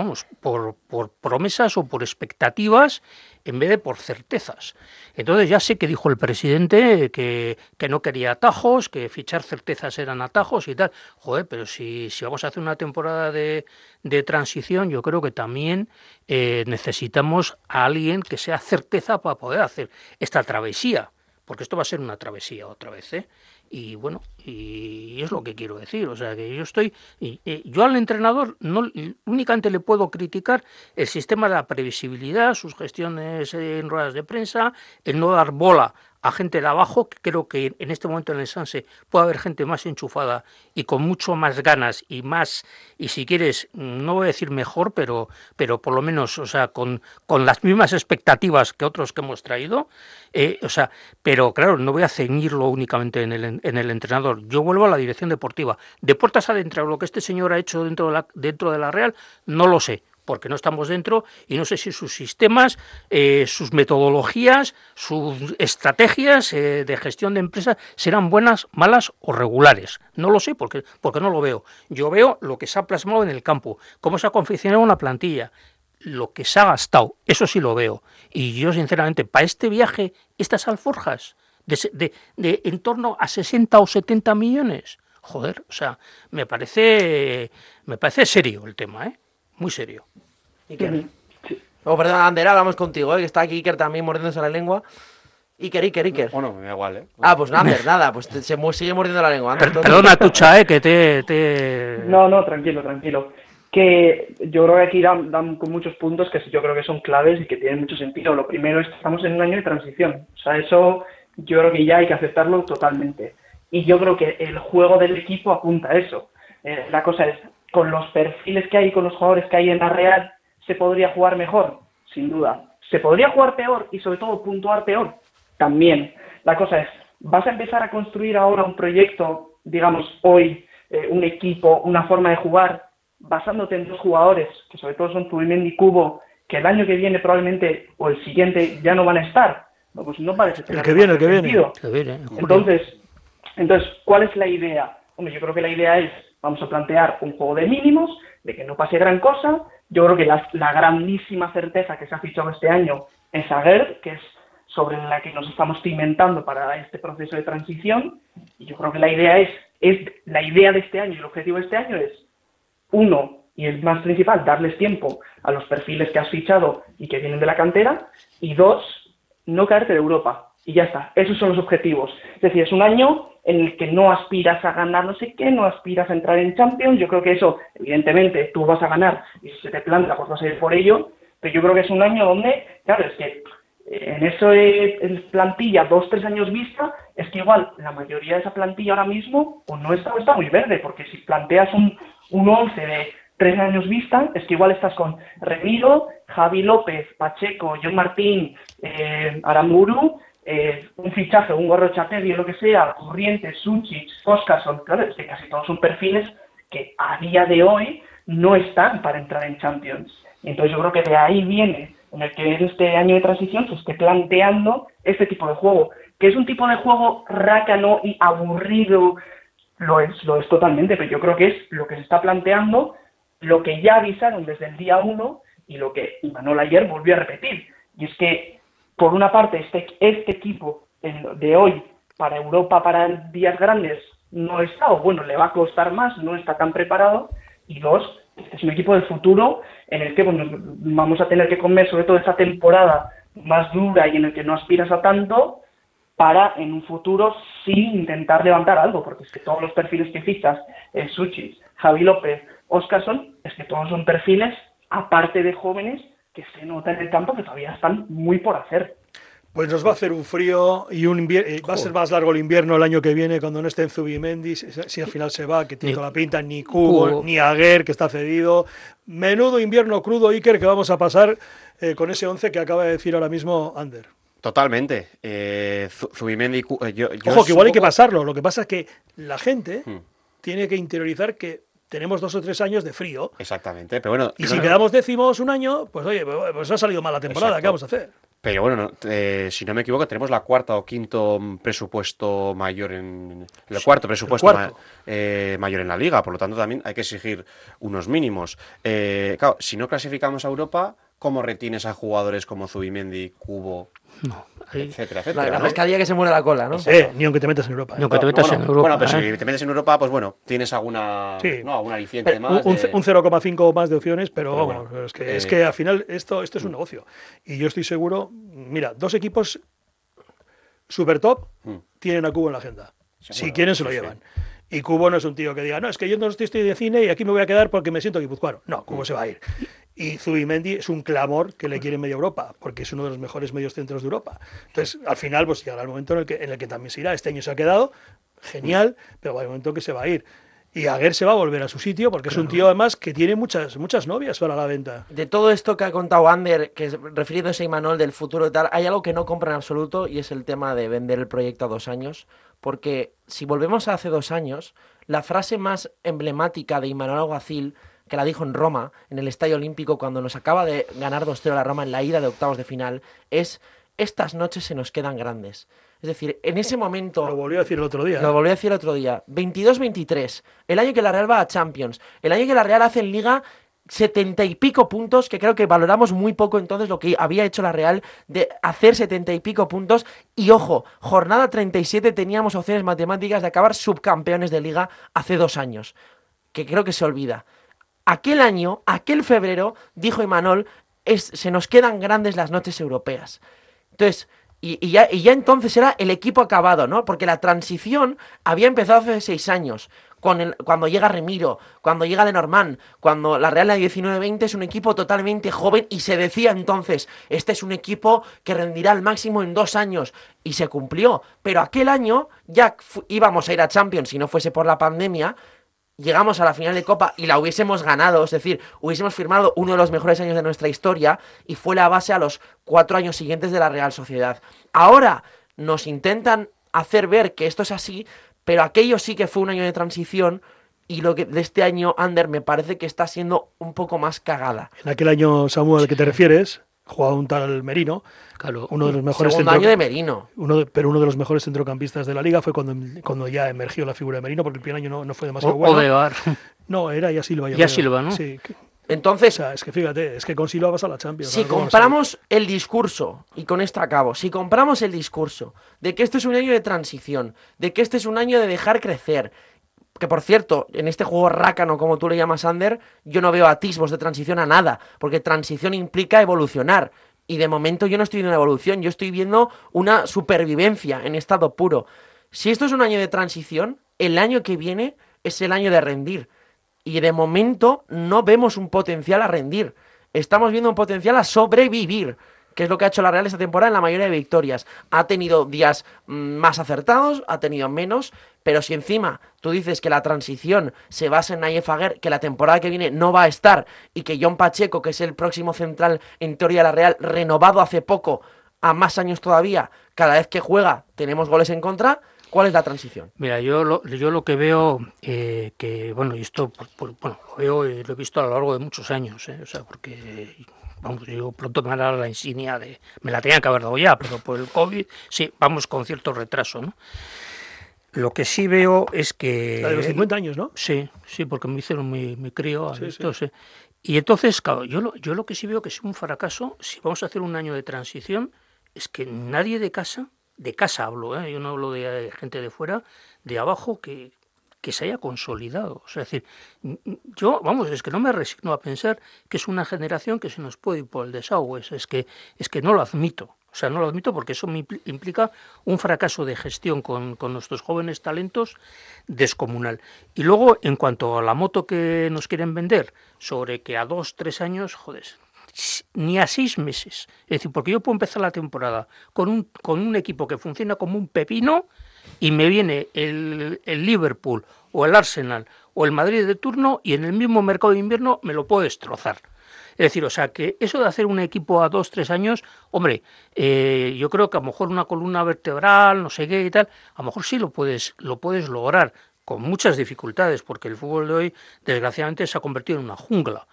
promesas o por expectativas en vez de por certezas. Entonces ya sé que dijo el presidente que no quería atajos, que fichar certezas eran atajos y tal. Joder, pero si vamos a hacer una temporada de transición, yo creo que también necesitamos a alguien que sea certeza para poder hacer esta travesía, porque esto va a ser una travesía otra vez, ¿eh? Y bueno, y es lo que quiero decir, o sea que yo al entrenador no únicamente le puedo criticar el sistema de la previsibilidad, sus gestiones en ruedas de prensa, el no dar bola a gente de abajo, que creo que en este momento en el Sanse puede haber gente más enchufada y con mucho más ganas y más, y si quieres, no voy a decir mejor, pero por lo menos, o sea, con las mismas expectativas que otros que hemos traído, o sea, pero claro, no voy a ceñirlo únicamente en el entrenador. Yo vuelvo a la dirección deportiva. De puertas adentro, lo que este señor ha hecho dentro de la Real, no lo sé, porque no estamos dentro y no sé si sus sistemas, sus metodologías, sus estrategias de gestión de empresas serán buenas, malas o regulares. No lo sé porque no lo veo. Yo veo lo que se ha plasmado en el campo, cómo se ha confeccionado una plantilla, lo que se ha gastado, eso sí lo veo. Y yo sinceramente, para este viaje, estas alforjas de en torno a 60 o 70 millones, joder, o sea, me parece serio el tema, ¿eh? Muy serio. Iker. Oh, perdón, Ander, hablamos contigo, que está aquí Iker también mordiéndose la lengua. Iker. Bueno, me da igual, ¿eh? Ah, pues Ander, nada, pues sigue mordiendo la lengua. Ander, Perdona, Tucha, que te... No, tranquilo. Que yo creo que aquí dan con muchos puntos que yo creo que son claves y que tienen mucho sentido. Lo primero es que estamos en un año de transición. O sea, eso yo creo que ya hay que aceptarlo totalmente. Y yo creo que el juego del equipo apunta a eso. La cosa es, con los perfiles que hay, con los jugadores que hay en la Real, ¿se podría jugar mejor? Sin duda. ¿Se podría jugar peor y sobre todo puntuar peor? También. La cosa es, ¿vas a empezar a construir ahora un proyecto, digamos hoy, un equipo, una forma de jugar, basándote en 2 jugadores, que sobre todo son Zubimendi y Kubo, que el año que viene probablemente, o el siguiente, ya no van a estar? No, pues no parece tener El que viene. Entonces, ¿cuál es la idea? Hombre, yo creo que la idea es, vamos a plantear un juego de mínimos, de que no pase gran cosa. Yo creo que la grandísima certeza que se ha fichado este año es Aguerd, que es sobre la que nos estamos cimentando para este proceso de transición. Y yo creo que la idea es la idea de este año y el objetivo de este año es, uno, y el más principal, darles tiempo a los perfiles que has fichado y que vienen de la cantera, y dos, no caerte de Europa. Y ya está, esos son los objetivos. Es decir, es un año en el que no aspiras a ganar no sé qué, no aspiras a entrar en Champions. Yo creo que eso, evidentemente, tú vas a ganar y si se te planta, pues vas a ir por ello. Pero yo creo que es un año donde, claro, es que en eso en plantilla 2-3 años vista, es que igual la mayoría de esa plantilla ahora mismo o no está o está muy verde, porque si planteas un 11 de 3 años vista, es que igual estás con Remiro, Javi López, Pacheco, John Martín, Aramburu, un fichaje, un Gorrochategui o lo que sea, Corrientes, Suchic, Óscarson, claro, es que casi todos son perfiles que a día de hoy no están para entrar en Champions. Entonces yo creo que de ahí viene, en el que en este año de transición se esté planteando este tipo de juego, que es un tipo de juego rácano y aburrido, lo es totalmente, pero yo creo que es lo que se está planteando, lo que ya avisaron desde el día 1 y lo que Imanol ayer volvió a repetir, y es que por una parte, este equipo de hoy para Europa, para días grandes, no está, o bueno, le va a costar más, no está tan preparado. Y dos, es un equipo del futuro en el que bueno, vamos a tener que comer, sobre todo esta temporada más dura y en el que no aspiras a tanto, para en un futuro sí intentar levantar algo, porque es que todos los perfiles que fichas, Suchis, Javi López, Óscarson, es que todos son perfiles, aparte de jóvenes, que se nota en el campo que todavía están muy por hacer. Pues nos va a hacer un frío y va a ser más largo el invierno el año que viene cuando no esté en Zubimendi, si al final se va, que tiene toda la pinta, ni Kubo, ni Aguer, que está cedido. Menudo invierno crudo, Iker, que vamos a pasar con ese 11 que acaba de decir ahora mismo Ander. Totalmente. Zubimendi... Ojo, que igual hay que pasarlo. Lo que pasa es que la gente tiene que interiorizar que tenemos 2 o 3 años de frío. Exactamente, pero bueno... Y si quedamos décimos un año, pues oye, pues ha salido mal la temporada. Exacto. ¿Qué vamos a hacer? Pero bueno, si no me equivoco, tenemos la cuarta o quinto presupuesto mayor el cuarto presupuesto mayor en la liga, por lo tanto también hay que exigir unos mínimos. Claro, si no clasificamos a Europa, ¿cómo retienes a jugadores como Zubimendi, Kubo, etcétera, etcétera? La pescadilla que se muere la cola, ¿no? Ni aunque te metas en Europa. Ni aunque te metas en Europa. Bueno, pero si te metes en Europa, pues bueno, tienes alguna aliciente más. Un 0,5 más de opciones, pero bueno, es que al final esto es un negocio. Y yo estoy seguro, mira, 2 equipos super top tienen a Kubo en la agenda. Si quieren se lo llevan. Y Kubo no es un tío que diga, no, es que yo no estoy de cine y aquí me voy a quedar porque me siento guipuzcoano. No, Kubo se va a ir. Y Zubimendi es un clamor que le quiere media Europa, porque es uno de los mejores medios centros de Europa. Entonces, al final, pues llegará el momento en el que también se irá. Este año se ha quedado, genial, pero va a haber un momento que se va a ir. Y Aguer se va a volver a su sitio, porque es un tío además que tiene muchas novias para la venta. De todo esto que ha contado Ander, que refiriéndose a Imanol del futuro y tal, hay algo que no compra en absoluto y es el tema de vender el proyecto a 2 años. Porque si volvemos a hace 2 años, la frase más emblemática de Imanol Alguacil, que la dijo en Roma, en el Estadio Olímpico, cuando nos acaba de ganar 2-0 a la Roma en la ida de octavos de final, es: estas noches se nos quedan grandes. Es decir, en ese momento... Lo volvió a decir el otro día. Lo volvió a decir el otro día. 22-23, el año que la Real va a Champions, el año que la Real hace en Liga 70 y pico puntos, que creo que valoramos muy poco entonces lo que había hecho la Real de hacer 70 y pico puntos. Y ojo, jornada 37 teníamos opciones matemáticas de acabar subcampeones de Liga hace 2 años, que creo que se olvida. Aquel año, aquel febrero, dijo Imanol, se nos quedan grandes las noches europeas. Entonces, y ya entonces era el equipo acabado, ¿no? Porque la transición había empezado hace 6 años, cuando llega Remiro, cuando llega Lenormand, cuando la Real de 19-20 es un equipo totalmente joven y se decía entonces, este es un equipo que rendirá al máximo en 2 años, y se cumplió. Pero aquel año ya íbamos a ir a Champions si no fuese por la pandemia. Llegamos a la final de Copa y la hubiésemos ganado, es decir, hubiésemos firmado uno de los mejores años de nuestra historia y fue la base a los 4 años siguientes de la Real Sociedad. Ahora nos intentan hacer ver que esto es así, pero aquello sí que fue un año de transición y lo que de este año, Ander, me parece que está siendo un poco más cagada. En aquel año, Samuel, al que te refieres, jugaba un tal Merino, claro, uno de los mejores año de Merino. uno de los mejores centrocampistas de la liga. Fue cuando ya emergió la figura de Merino, porque el primer año no fue demasiado bueno. Odegaard. No, era ya Silva. Ya Silva, ¿no? Sí. Entonces, O sea, es que fíjate, es que con Silva vas a la Champions. si compramos el discurso, y con esto acabo, si compramos el discurso de que esto es un año de transición, de que este es un año de dejar crecer, Que por cierto, en este juego rácano, como tú le llamas, Ander, yo no veo atisbos de transición a nada, porque transición implica evolucionar. Y de momento yo no estoy viendo una evolución, yo estoy viendo una supervivencia en estado puro. Si esto es un año de transición, el año que viene es el año de rendir. Y de momento no vemos un potencial a rendir. Estamos viendo un potencial a sobrevivir, que es lo que ha hecho la Real esta temporada en la mayoría de victorias. Ha tenido días más acertados, ha tenido menos, pero si encima tú dices que la transición se basa en Nayef Aguer, que la temporada que viene no va a estar, y que Jon Pacheco, que es el próximo central en teoría de la Real, renovado hace poco, a más años todavía, cada vez que juega tenemos goles en contra, ¿cuál es la transición? Mira, yo lo que veo, que bueno, y esto bueno, lo veo y lo he visto a lo largo de muchos años, o sea, porque vamos, yo pronto me van a dar la insignia me la tenía que haber dado ya, pero por el COVID, sí, vamos con cierto retraso, ¿no? Lo que sí veo es que... La de los 50 años, ¿no? Sí, porque me hicieron mi crío. Sí, entonces, y entonces, claro, yo lo que sí veo que es un fracaso, si vamos a hacer un año de transición, es que nadie de casa hablo, yo no hablo de gente de fuera, de abajo, que se haya consolidado. O sea, es decir, yo, vamos, es que no me resigno a pensar que es una generación que se nos puede ir por el desagüe, es que no lo admito. O sea, no lo admito porque eso me implica un fracaso de gestión con nuestros jóvenes talentos descomunal. Y luego, en cuanto a la moto que nos quieren vender, sobre que a 2-3 años, joder, ni a 6 meses. Es decir, porque yo puedo empezar la temporada con un equipo que funciona como un pepino y me viene el Liverpool o el Arsenal o el Madrid de turno y en el mismo mercado de invierno me lo puedo destrozar. Es decir, o sea, que eso de hacer un equipo a 2-3 años, hombre, yo creo que a lo mejor una columna vertebral, no sé qué y tal, a lo mejor sí lo puedes lograr, con muchas dificultades, porque el fútbol de hoy, desgraciadamente, se ha convertido en una jungla.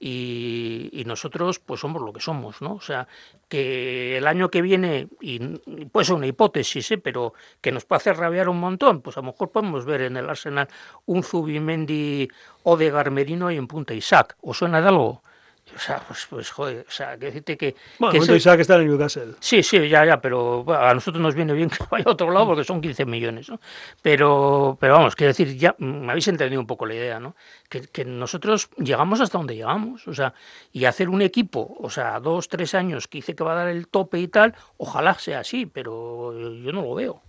Y nosotros, pues somos lo que somos, ¿no? O sea, que el año que viene, y puede ser una hipótesis, pero que nos puede hacer rabiar un montón, pues a lo mejor podemos ver en el Arsenal un Zubimendi, Odegaard, Merino y en punta Isaac. ¿Os suena de algo? O sea, pues joder, o sea, que decirte que... Bueno, que el momento Isaac está en el Newcastle. Sí, ya, pero bueno, a nosotros nos viene bien que vaya a otro lado porque son 15 millones, ¿no? Pero vamos, quiero decir, ya me habéis entendido un poco la idea, ¿no? Que nosotros llegamos hasta donde llegamos, o sea, y hacer un equipo, o sea, 2-3 años que dice que va a dar el tope y tal, ojalá sea así, pero yo no lo veo.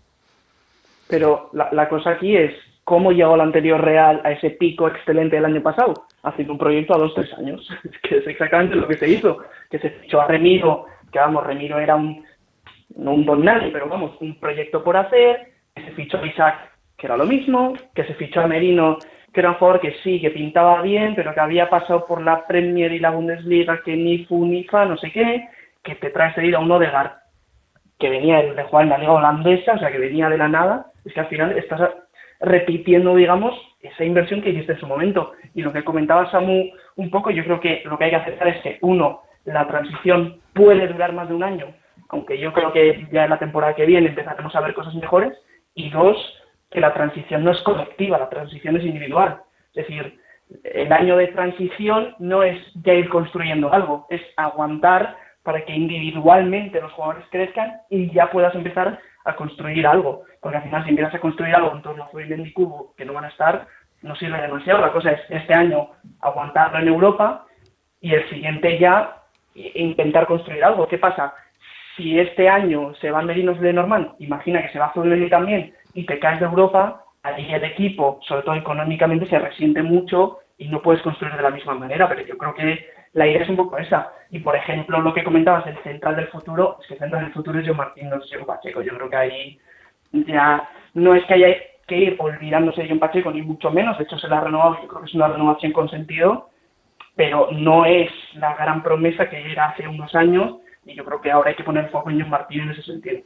Pero la cosa aquí es cómo llegó la anterior Real a ese pico excelente del año pasado, haciendo un proyecto a 2-3 años, que es exactamente lo que se hizo, que se fichó a Remiro, que vamos, Remiro era no un don nadie, pero vamos, un proyecto por hacer, que se fichó a Isaac, que era lo mismo, que se fichó a Merino, que era un jugador que sí, que pintaba bien, pero que había pasado por la Premier y la Bundesliga, que ni fu ni fa, no sé qué, que te trae seguido a un Odegaard, que venía de jugar en la liga holandesa, o sea, que venía de la nada, es que al final estás repitiendo, digamos, esa inversión que hiciste en su momento. Y lo que comentaba Samu un poco, yo creo que lo que hay que aceptar es que, uno, la transición puede durar más de un año, aunque yo creo que ya en la temporada que viene empezaremos a ver cosas mejores, y dos, que la transición no es colectiva, la transición es individual. Es decir, el año de transición no es ya ir construyendo algo, es aguantar para que individualmente los jugadores crezcan y ya puedas empezar a construir algo, porque al final si empiezas a construir algo en torno a Zubimendi y Kubo que no van a estar, no sirve demasiado. La cosa es este año aguantarlo en Europa y el siguiente ya intentar construir algo. ¿Qué pasa? Si este año se van Merinos de Lenormand, imagina que se va Zubimendi también y te caes de Europa, ahí el equipo, sobre todo económicamente, se resiente mucho y no puedes construir de la misma manera, pero yo creo que la idea es un poco esa. Y, por ejemplo, lo que comentabas del central del futuro, es que el central del futuro es Jon Martín, no es Jon Pacheco. Yo creo que ahí ya no es que haya que ir olvidándose de Jon Pacheco, ni mucho menos. De hecho, se la ha renovado, yo creo que es una renovación con sentido, pero no es la gran promesa que era hace unos años, y yo creo que ahora hay que poner foco en Jon Martín en ese sentido.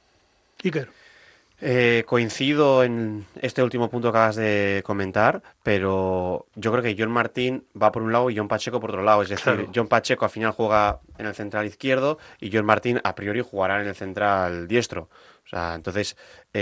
Iker. Coincido en este último punto que acabas de comentar, pero yo creo que Jon Martín va por un lado y Jon Pacheco por otro lado. Es decir, Claro. Jon Pacheco al final juega en el central izquierdo y Jon Martín a priori jugará en el central diestro. O sea, entonces,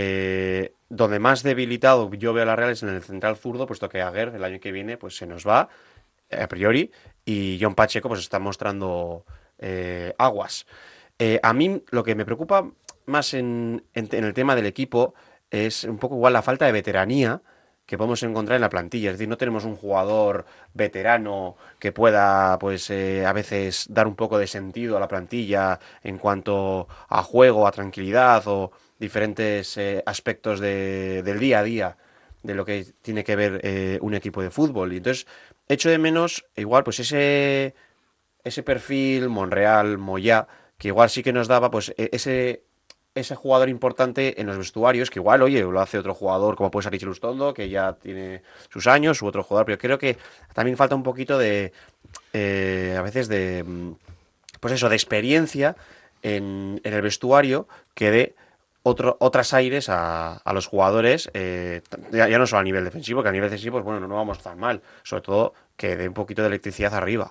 donde más debilitado yo veo a la Real es en el central zurdo, puesto que Aguer el año que viene pues se nos va a priori y Jon Pacheco pues está mostrando aguas. A mí lo que me preocupa más en el tema del equipo es un poco igual la falta de veteranía que podemos encontrar en la plantilla. Es decir, no tenemos un jugador veterano que pueda, pues, a veces dar un poco de sentido a la plantilla en cuanto a juego, a tranquilidad o diferentes aspectos del día a día de lo que tiene que ver un equipo de fútbol. Y entonces echo de menos igual pues ese perfil Monreal, Moyá, que igual sí que nos daba pues ese jugador importante en los vestuarios, que igual, oye, lo hace otro jugador como puede ser Richie Lustondo, que ya tiene sus años, u otro jugador, pero creo que también falta un poquito de, a veces de, pues eso, de experiencia en el vestuario que dé otras aires a los jugadores, ya no solo a nivel defensivo, que a nivel defensivo, pues bueno, no vamos tan mal, sobre todo que dé un poquito de electricidad arriba.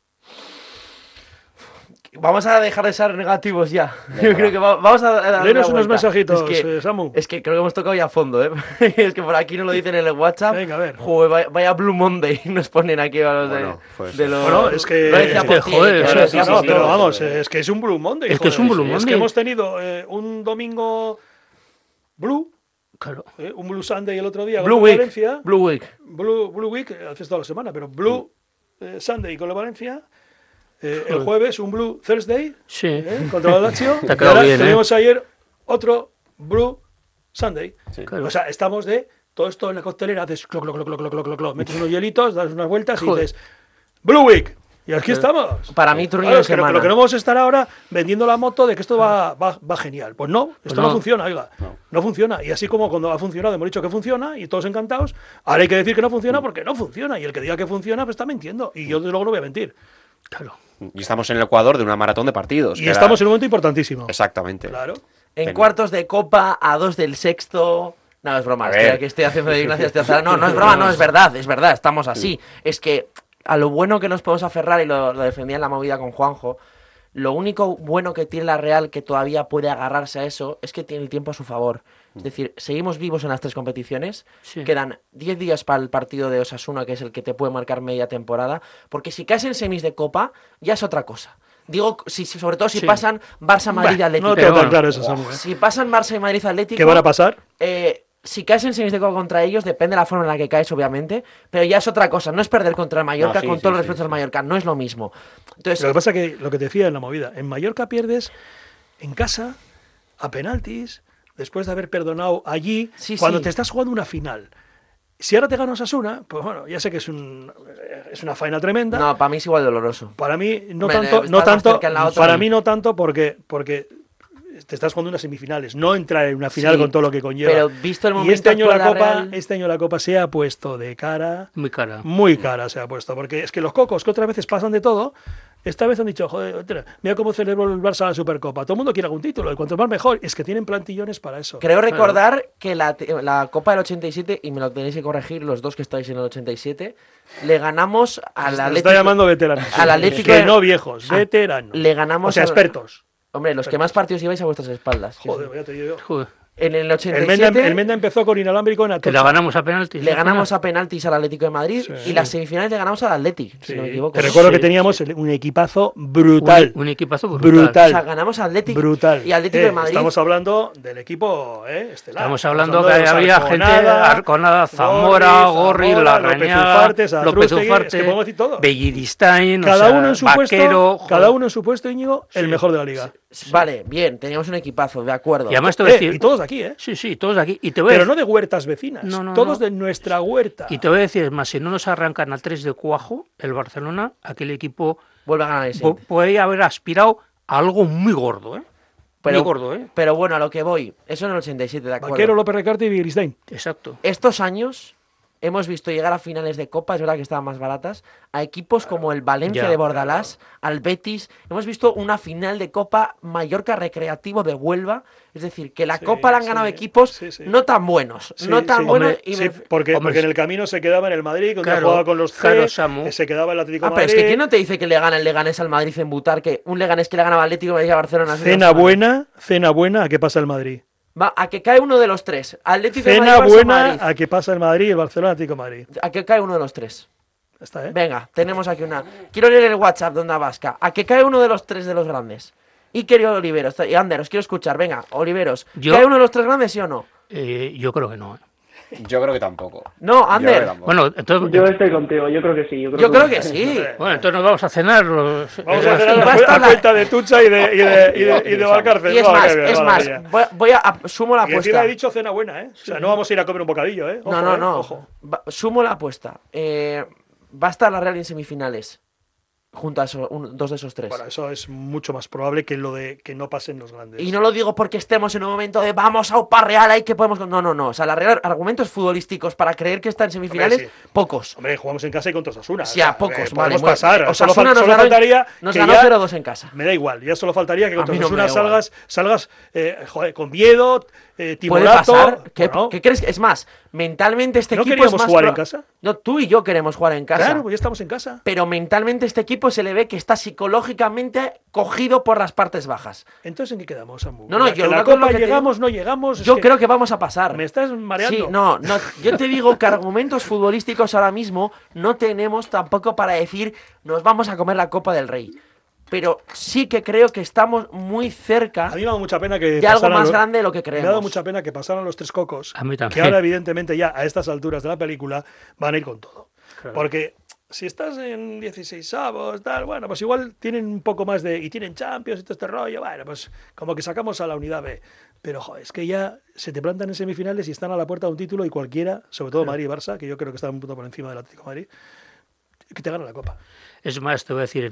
Vamos a dejar de ser negativos ya. Yo creo que vamos a dar Léenos una unos vuelta. mensajitos, Samu. Samu. Es que creo que hemos tocado ya a fondo, ¿eh? Es que por aquí nos lo dicen en el WhatsApp. Venga, a ver. Joder, vaya Blue Monday nos ponen aquí a los Bueno, pues, de los... Bueno, es que... Lo decía Postier, joder, que lo decía No, Postier. pero vamos, es que es un Blue Monday. Es que es un Blue Es Monday. que hemos tenido un domingo Blue, Claro. un Blue Sunday el otro día Blue con Week. Valencia. Blue Week. Blue Week, haces toda la semana, pero Blue Sunday con la Valencia. El jueves un Blue Thursday Sí. contra el Lazio. Te ha Y quedado ahora bien, tenemos ayer otro Blue Sunday. Claro. O sea, estamos de todo esto en la costelera, haces cloc, cloc, cloc, cloc, cloc, cloc, cloc, metes unos hielitos, das unas vueltas y Joder. dices Blue Week. Y aquí estamos. Para mí, turno Claro, de es que semana. lo que no vamos a estar ahora vendiendo la moto de que esto va genial. Pues no, esto no no. funciona, oiga. No funciona. Y así como cuando ha funcionado hemos dicho que funciona y todos encantados, ahora hay que decir que no funciona porque no funciona. Y el que diga que funciona, pues está mintiendo. Y yo desde luego no voy a mentir. Claro. Y estamos en el Ecuador de una maratón de partidos. Y estamos en un momento importantísimo. Exactamente. Claro. En Venga. cuartos de Copa, a 2 del sexto... No, es broma. A ver. Aquí estoy haciendo de Ignacio Esteazara. No, no es broma, no, es verdad, estamos así. Es que a lo bueno que nos podemos aferrar, y lo defendía en la movida con Juanjo, lo único bueno que tiene la Real, que todavía puede agarrarse a eso, es que tiene el tiempo a su favor. Es decir, seguimos vivos en las 3 competiciones, Sí. quedan 10 días para el partido de Osasuna, que es el que te puede marcar media temporada, porque si caes en semis de Copa, ya es otra cosa. Digo, sobre todo si Sí. pasan Barça, Madrid y Bah, Atlético. no Pero tengo tan bueno. claro eso, Samu. Si pasan Barça y Madrid Atlético... ¿Qué van a pasar? Si caes en semis de Copa contra ellos, depende de la forma en la que caes, obviamente, pero ya es otra cosa. No es perder contra el Mallorca, No, sí, con sí, todo el sí, respeto sí. al Mallorca, no es lo mismo. Entonces, Lo que pasa que lo que te decía en la movida, en Mallorca pierdes en casa a penaltis después de haber perdonado allí Sí, cuando sí. te estás jugando una final. Si ahora te ganas Osasuna, pues bueno, ya sé que es una faena tremenda. no, para mí es igual doloroso. Para mí no Hombre, tanto, estás no más tanto, cerca en la otra. para mí no tanto porque te estás jugando unas semifinales, no entrar en una final Sí, con todo lo que conlleva. pero visto el y momento este año actual la de Copa, Real- este año la Copa se ha puesto de cara, Muy cara. muy cara se ha puesto, porque es que los cocos que otras veces pasan de todo, esta vez han dicho, joder, mira cómo celebró el Barça la Supercopa, todo el mundo quiere algún título, y cuanto más mejor, es que tienen plantillones para eso. Creo recordar que la Copa del 87, y me lo tenéis que corregir los dos que estáis en el 87, le ganamos al Se Atlético... está llamando veteranos. al Atlético que de- no viejos, Ah, veteranos. le ganamos o sea, al- expertos. Hombre, los que más partidos ibais a vuestras espaldas. Joder, ya te digo yo. Joder. En el El 87 Menda empezó con inalámbrico en Que Atocha. la ganamos a penaltis. le ganamos a penaltis al Atlético de Madrid Sí. y las semifinales le ganamos al Atlético, si Sí. no me equivoco. Te recuerdo Sí, que teníamos un equipazo brutal. Un equipazo brutal. Brutal. O sea, ganamos al Atlético Brutal. y Atlético de Madrid. Estamos hablando del equipo estelar. Estamos hablando de que los había gente, Arconada, Arconada, Zamora, Gorri, Larrañaga, López Ufarte, es que podemos decir todo. Belliristain, Cada o sea, uno en su Vaquero, puesto, cada uno en su puesto, Íñigo, el mejor de la liga. Vale, bien, teníamos un equipazo, de acuerdo. Y además te voy a decir... Y todos aquí, ¿eh? Sí, sí, todos aquí. Y te voy a Pero decir- no de huertas vecinas, No, no, todos no. de nuestra huerta. Y te voy a decir, es más, si no nos arrancan al 3 de cuajo, el Barcelona, aquel equipo Vuelve a ganar ese. puede haber aspirado a algo muy gordo, ¿eh? Pero, muy gordo, ¿eh? pero bueno, a lo que voy, eso en el 87, de acuerdo. Vaquero, López Recarte y Viristain. Exacto. Estos años hemos visto llegar a finales de Copa, es verdad que estaban más baratas, a equipos como el Valencia Ya, de Bordalás, al Betis. Hemos visto una final de Copa Mallorca Recreativo de Huelva. Es decir, que la Sí, Copa la han sí, ganado equipos sí, sí. no tan buenos. Sí, no tan sí. buenos. Hombre, Y Sí, me- porque Hombre, en el camino se quedaba en el Madrid, cuando Claro, jugaba con los C, claro, Samu. se quedaba el Atlético Ah, de pero Madrid. es que ¿quién no te dice que le gana el Leganés al Madrid en Butar? Que un Leganés que le ganaba al Atlético de Madrid a Barcelona. hace Cena dos semanas. buena, ¿a qué pasa el Madrid? Va, a que cae uno de los tres. Atlético de Cena Madrid, Barça, buena, Madrid. ¿a qué pasa el Madrid y el Barcelona Atlético de Madrid? A que cae uno de los tres. Ya está, ¿eh? Venga, tenemos aquí una. Quiero leer el WhatsApp de Onda Vasca. A que cae uno de los tres de los grandes. Y querido Oliveros, y Ander, os quiero escuchar. Venga, Oliveros. Yo- ¿Cae uno de los tres grandes, sí o no? Yo creo que no. Yo creo que tampoco. No, Yo creo Ander. que tampoco. Bueno, entonces, Yo estoy contigo, yo creo que sí. Yo creo que sí. bueno, entonces nos vamos a cenar. Vamos a hacer Y va a estar a cuenta de Tucha y de Valcárcel. Y es Madre más, mía, es madre más, mía. voy a sumo la Y encima apuesta. he dicho cena buena, ¿eh? O sea, no vamos a ir a comer un bocadillo, ¿eh? Ojo, No. Ojo. Sumo la apuesta. Va a estar la Real en semifinales. Junto a dos de esos tres. Bueno, eso es mucho más probable que lo de que no pasen los grandes. Y no lo digo porque estemos en un momento de vamos a UPA Real, ahí que podemos. No. O sea, la Real, argumentos futbolísticos para creer que está en semifinales, Hombre, sí. pocos. Hombre, jugamos en casa y contra Osasuna. Sí, a pocos, vale. Podemos pasar. Osasuna Solo faltaría nos que ganó ya- 0-2 en casa. Me da igual, ya solo faltaría que A contra mí no me Osasuna da igual. salgas con miedo, Puede timorato. pasar. ¿Qué Bueno, crees? Es más, mentalmente este ¿no equipo queríamos es más jugar en casa? No, tú y yo queremos jugar en casa. Claro, pues ya estamos en casa. Pero mentalmente este equipo se le ve que está psicológicamente cogido por las partes bajas. Entonces, ¿en qué quedamos, Samu? No, ¿Que yo la lo que Copa te llegamos, no llegamos? Es Yo creo que vamos a pasar. me estás mareando. Sí, no, yo te digo que argumentos futbolísticos ahora mismo no tenemos tampoco para decir nos vamos a comer la Copa del Rey. Pero sí que creo que estamos muy cerca A mí me ha dado mucha pena que de algo pasaran más los- grande de lo que Me ha creemos. dado mucha pena que pasaran los tres cocos. A mí también. Que ahora, evidentemente, ya a estas alturas de la película van a ir con todo. Claro. Porque si estás en 16avos, tal, bueno, pues igual tienen un poco más de. Y tienen Champions y todo este rollo. Bueno, pues como que sacamos a la unidad B. Pero, joder, es que ya se te plantan en semifinales y están a la puerta de un título y cualquiera, sobre todo Madrid y Barça, que yo creo que están un punto por encima del Atlético de Madrid, que te gana la Copa. Es más, te voy a decir,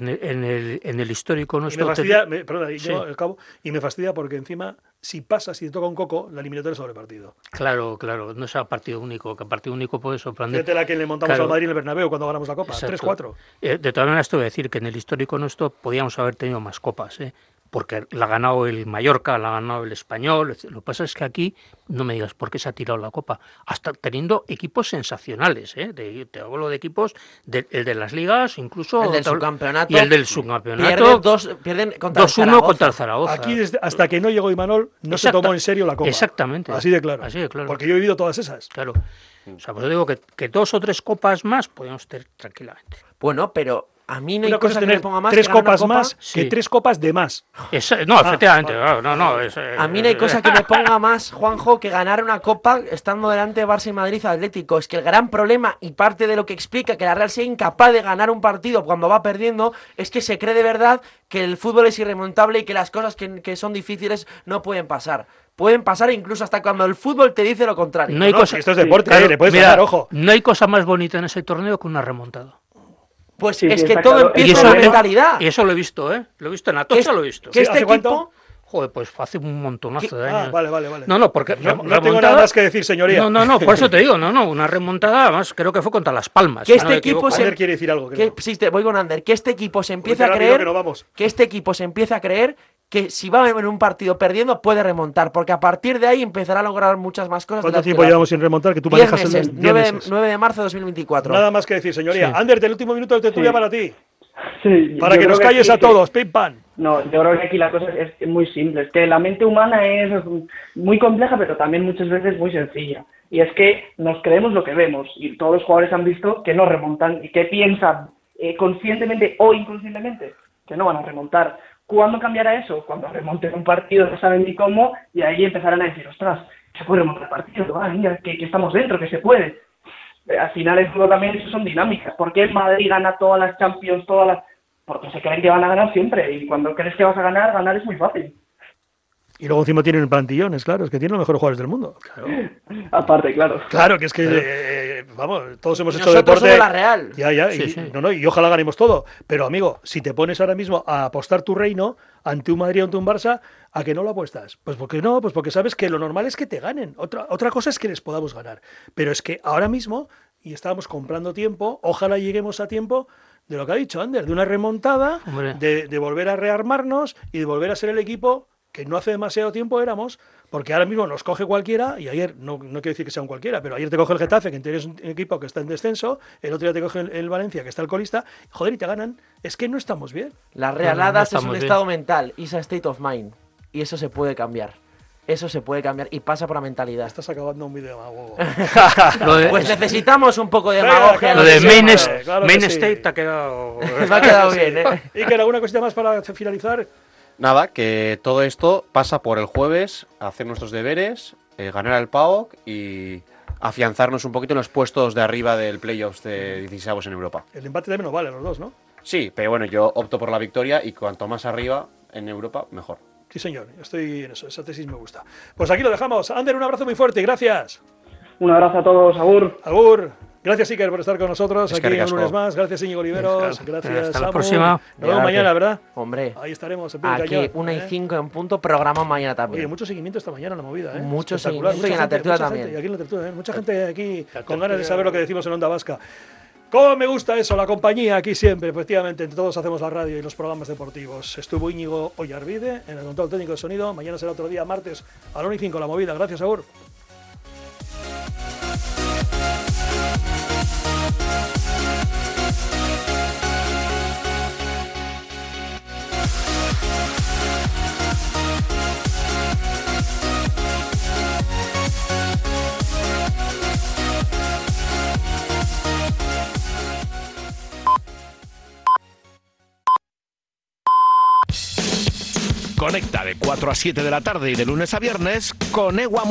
en el histórico Y me nuestro... fastidia, perdona, y Sí. llego al cabo, y me fastidia porque encima, si pasa, si te toca un coco, la eliminatoria es sobre partido. Claro, no es a partido único, que a partido único puede sorprender. Fíjate la que le montamos Claro. al Madrid en el Bernabéu cuando ganamos la Copa, Exacto. 3-4. De todas maneras, te voy a decir que en el histórico nuestro podíamos haber tenido más copas, porque la ha ganado el Mallorca, la ha ganado el Español. Lo que pasa es que aquí, no me digas por qué se ha tirado la copa, hasta teniendo equipos sensacionales. Te hablo de equipos, el de las ligas, incluso. El del subcampeonato. Y el del subcampeonato. Pierden contra el 2-1 Zaragoza. contra el Zaragoza. Aquí, hasta que no llegó Imanol, no se Exacta- tomó en serio la Copa. Exactamente. Así de claro. Así de claro. Porque yo he vivido todas esas. Claro. O sea, pues yo digo que 2 o 3 copas más podemos tener tranquilamente. Bueno, pero a mí no hay Una cosa cosa es que tener me ponga más 3 que ganar una copas copa. más Sí. que 3 copas de más. No, efectivamente. Claro, no. A mí no hay cosa que me ponga más, Juanjo, que ganar una copa estando delante de Barça y Madrid Atlético. Es que el gran problema y parte de lo que explica que la Real sea incapaz de ganar un partido cuando va perdiendo es que se cree de verdad que el fútbol es irremontable y que las cosas que son difíciles no pueden pasar. Pueden pasar incluso hasta cuando el fútbol te dice lo contrario. No hay No, cosa, si esto es deporte, claro, le puedes mira, ganar, ojo. No hay cosa más bonita en ese torneo que una remontada. Pues Sí, es sí, que está todo claro. empieza Y en eso- la mentalidad. Y eso lo he visto, ¿eh? Lo he visto en Que Atocha, es- lo he visto. que este ¿Hace cuánto? equipo... Joder, pues hace un montonazo de Ah, años. vale. No, porque No tengo nada más que decir, señoría. No, por eso te digo, una remontada, además creo que fue contra Las Palmas. Que si este no me equipo equivoco. se- Ander quiere decir algo. creo. Sí, voy con Ander. Que este equipo se empiece Porque a rápido, creer que no vamos. que este equipo se empieza a creer que si va en un partido perdiendo puede remontar, porque a partir de ahí empezará a lograr muchas más cosas. de ¿Cuánto las que tiempo lo llevamos hace. sin remontar? Que tú 10 manejas meses, el 10 meses. 9 de marzo de 2024. Nada más que decir, señoría. Sí. Ander, el último minuto de tertulia Sí. para ti. Sí, Para yo que creo nos calles sí a todos. Pim, pam. No, yo creo que aquí la cosa es muy simple. Es que la mente humana es muy compleja, pero también muchas veces muy sencilla. Y es que nos creemos lo que vemos. Y todos los jugadores han visto que no remontan y que piensan conscientemente o inconscientemente que no van a remontar. ¿Cuándo cambiará eso? Cuando remonten un partido, no saben ni cómo, y ahí empezarán a decir, ostras, se puede remontar el partido, mira, que estamos dentro, que se puede. Al final el fútbol también eso son dinámicas. ¿Por qué el Madrid gana todas las Champions, porque se creen que van a ganar siempre? Y cuando crees que vas a ganar es muy fácil. Y luego encima tienen plantillones, claro, es que tienen los mejores jugadores del mundo. Aparte, claro. Claro, que es que, vamos, todos hemos hecho Nosotros deporte. somos la Real. Ya, Sí, y, sí. y ojalá ganemos todo. Pero, amigo, si te pones ahora mismo a apostar tu reino ante un Madrid o ante un Barça, ¿a que no lo apuestas? Pues porque no, pues porque sabes que lo normal es que te ganen. Otra cosa es que les podamos ganar. Pero es que ahora mismo, y estábamos comprando tiempo, ojalá lleguemos a tiempo de lo que ha dicho Ander, de una remontada, Hombre. de volver a rearmarnos y de volver a ser el equipo que no hace demasiado tiempo éramos, porque ahora mismo nos coge cualquiera, y ayer, no quiero decir que sea un cualquiera, pero ayer te coge el Getafe, que en teoría es un equipo que está en descenso, el otro día te coge el Valencia, que está el colista, joder, y te ganan. Es que no estamos bien. Las realadas no es un estamos bien. estado mental, is a state of mind. Y eso se puede cambiar. Eso se puede cambiar y pasa por la mentalidad. Estás acabando un vídeo demagogo. Lo de, Pues necesitamos un poco de Venga, demagogia. claro lo de que sí, main, hombre, claro que main sí. State te ha quedado... Me ha quedado bien, ¿eh? ¿Y que alguna cosita más para finalizar? Nada, que todo esto pasa por el jueves, hacer nuestros deberes, ganar al PAOK y afianzarnos un poquito en los puestos de arriba del playoffs de 16avos en Europa. El empate también nos vale a los dos, ¿no? Sí, pero bueno, yo opto por la victoria y cuanto más arriba en Europa, mejor. Sí, señor, estoy en eso, esa tesis me gusta. Pues aquí lo dejamos. Ander, un abrazo muy fuerte, gracias. Un abrazo a todos, agur. Agur. Gracias, Iker, por estar con nosotros Es aquí que un lunes más. Gracias, Íñigo Oliveros. Gracias, Hasta la Samu. próxima. Nos vemos mañana, ¿verdad? Hombre, Ahí estaremos. En pie de aquí cañón, 1:05 en punto, programa mañana también. Oye, mucho seguimiento esta mañana en la movida, ¿eh? Mucho Espectacular. seguimiento y en Mucha la tertulia mucha también. gente, y aquí en la tertulia, ¿eh? Mucha gente aquí con ganas de saber lo que decimos en Onda Vasca. ¿Cómo me gusta eso? La compañía aquí siempre, efectivamente, entre todos hacemos la radio y los programas deportivos. Estuvo Íñigo Oyarbide en el control técnico de sonido. Mañana será otro día, martes, a las 1:05 la movida. Gracias, Agur. Conecta de 4 a 7 de la tarde y de lunes a viernes con EWA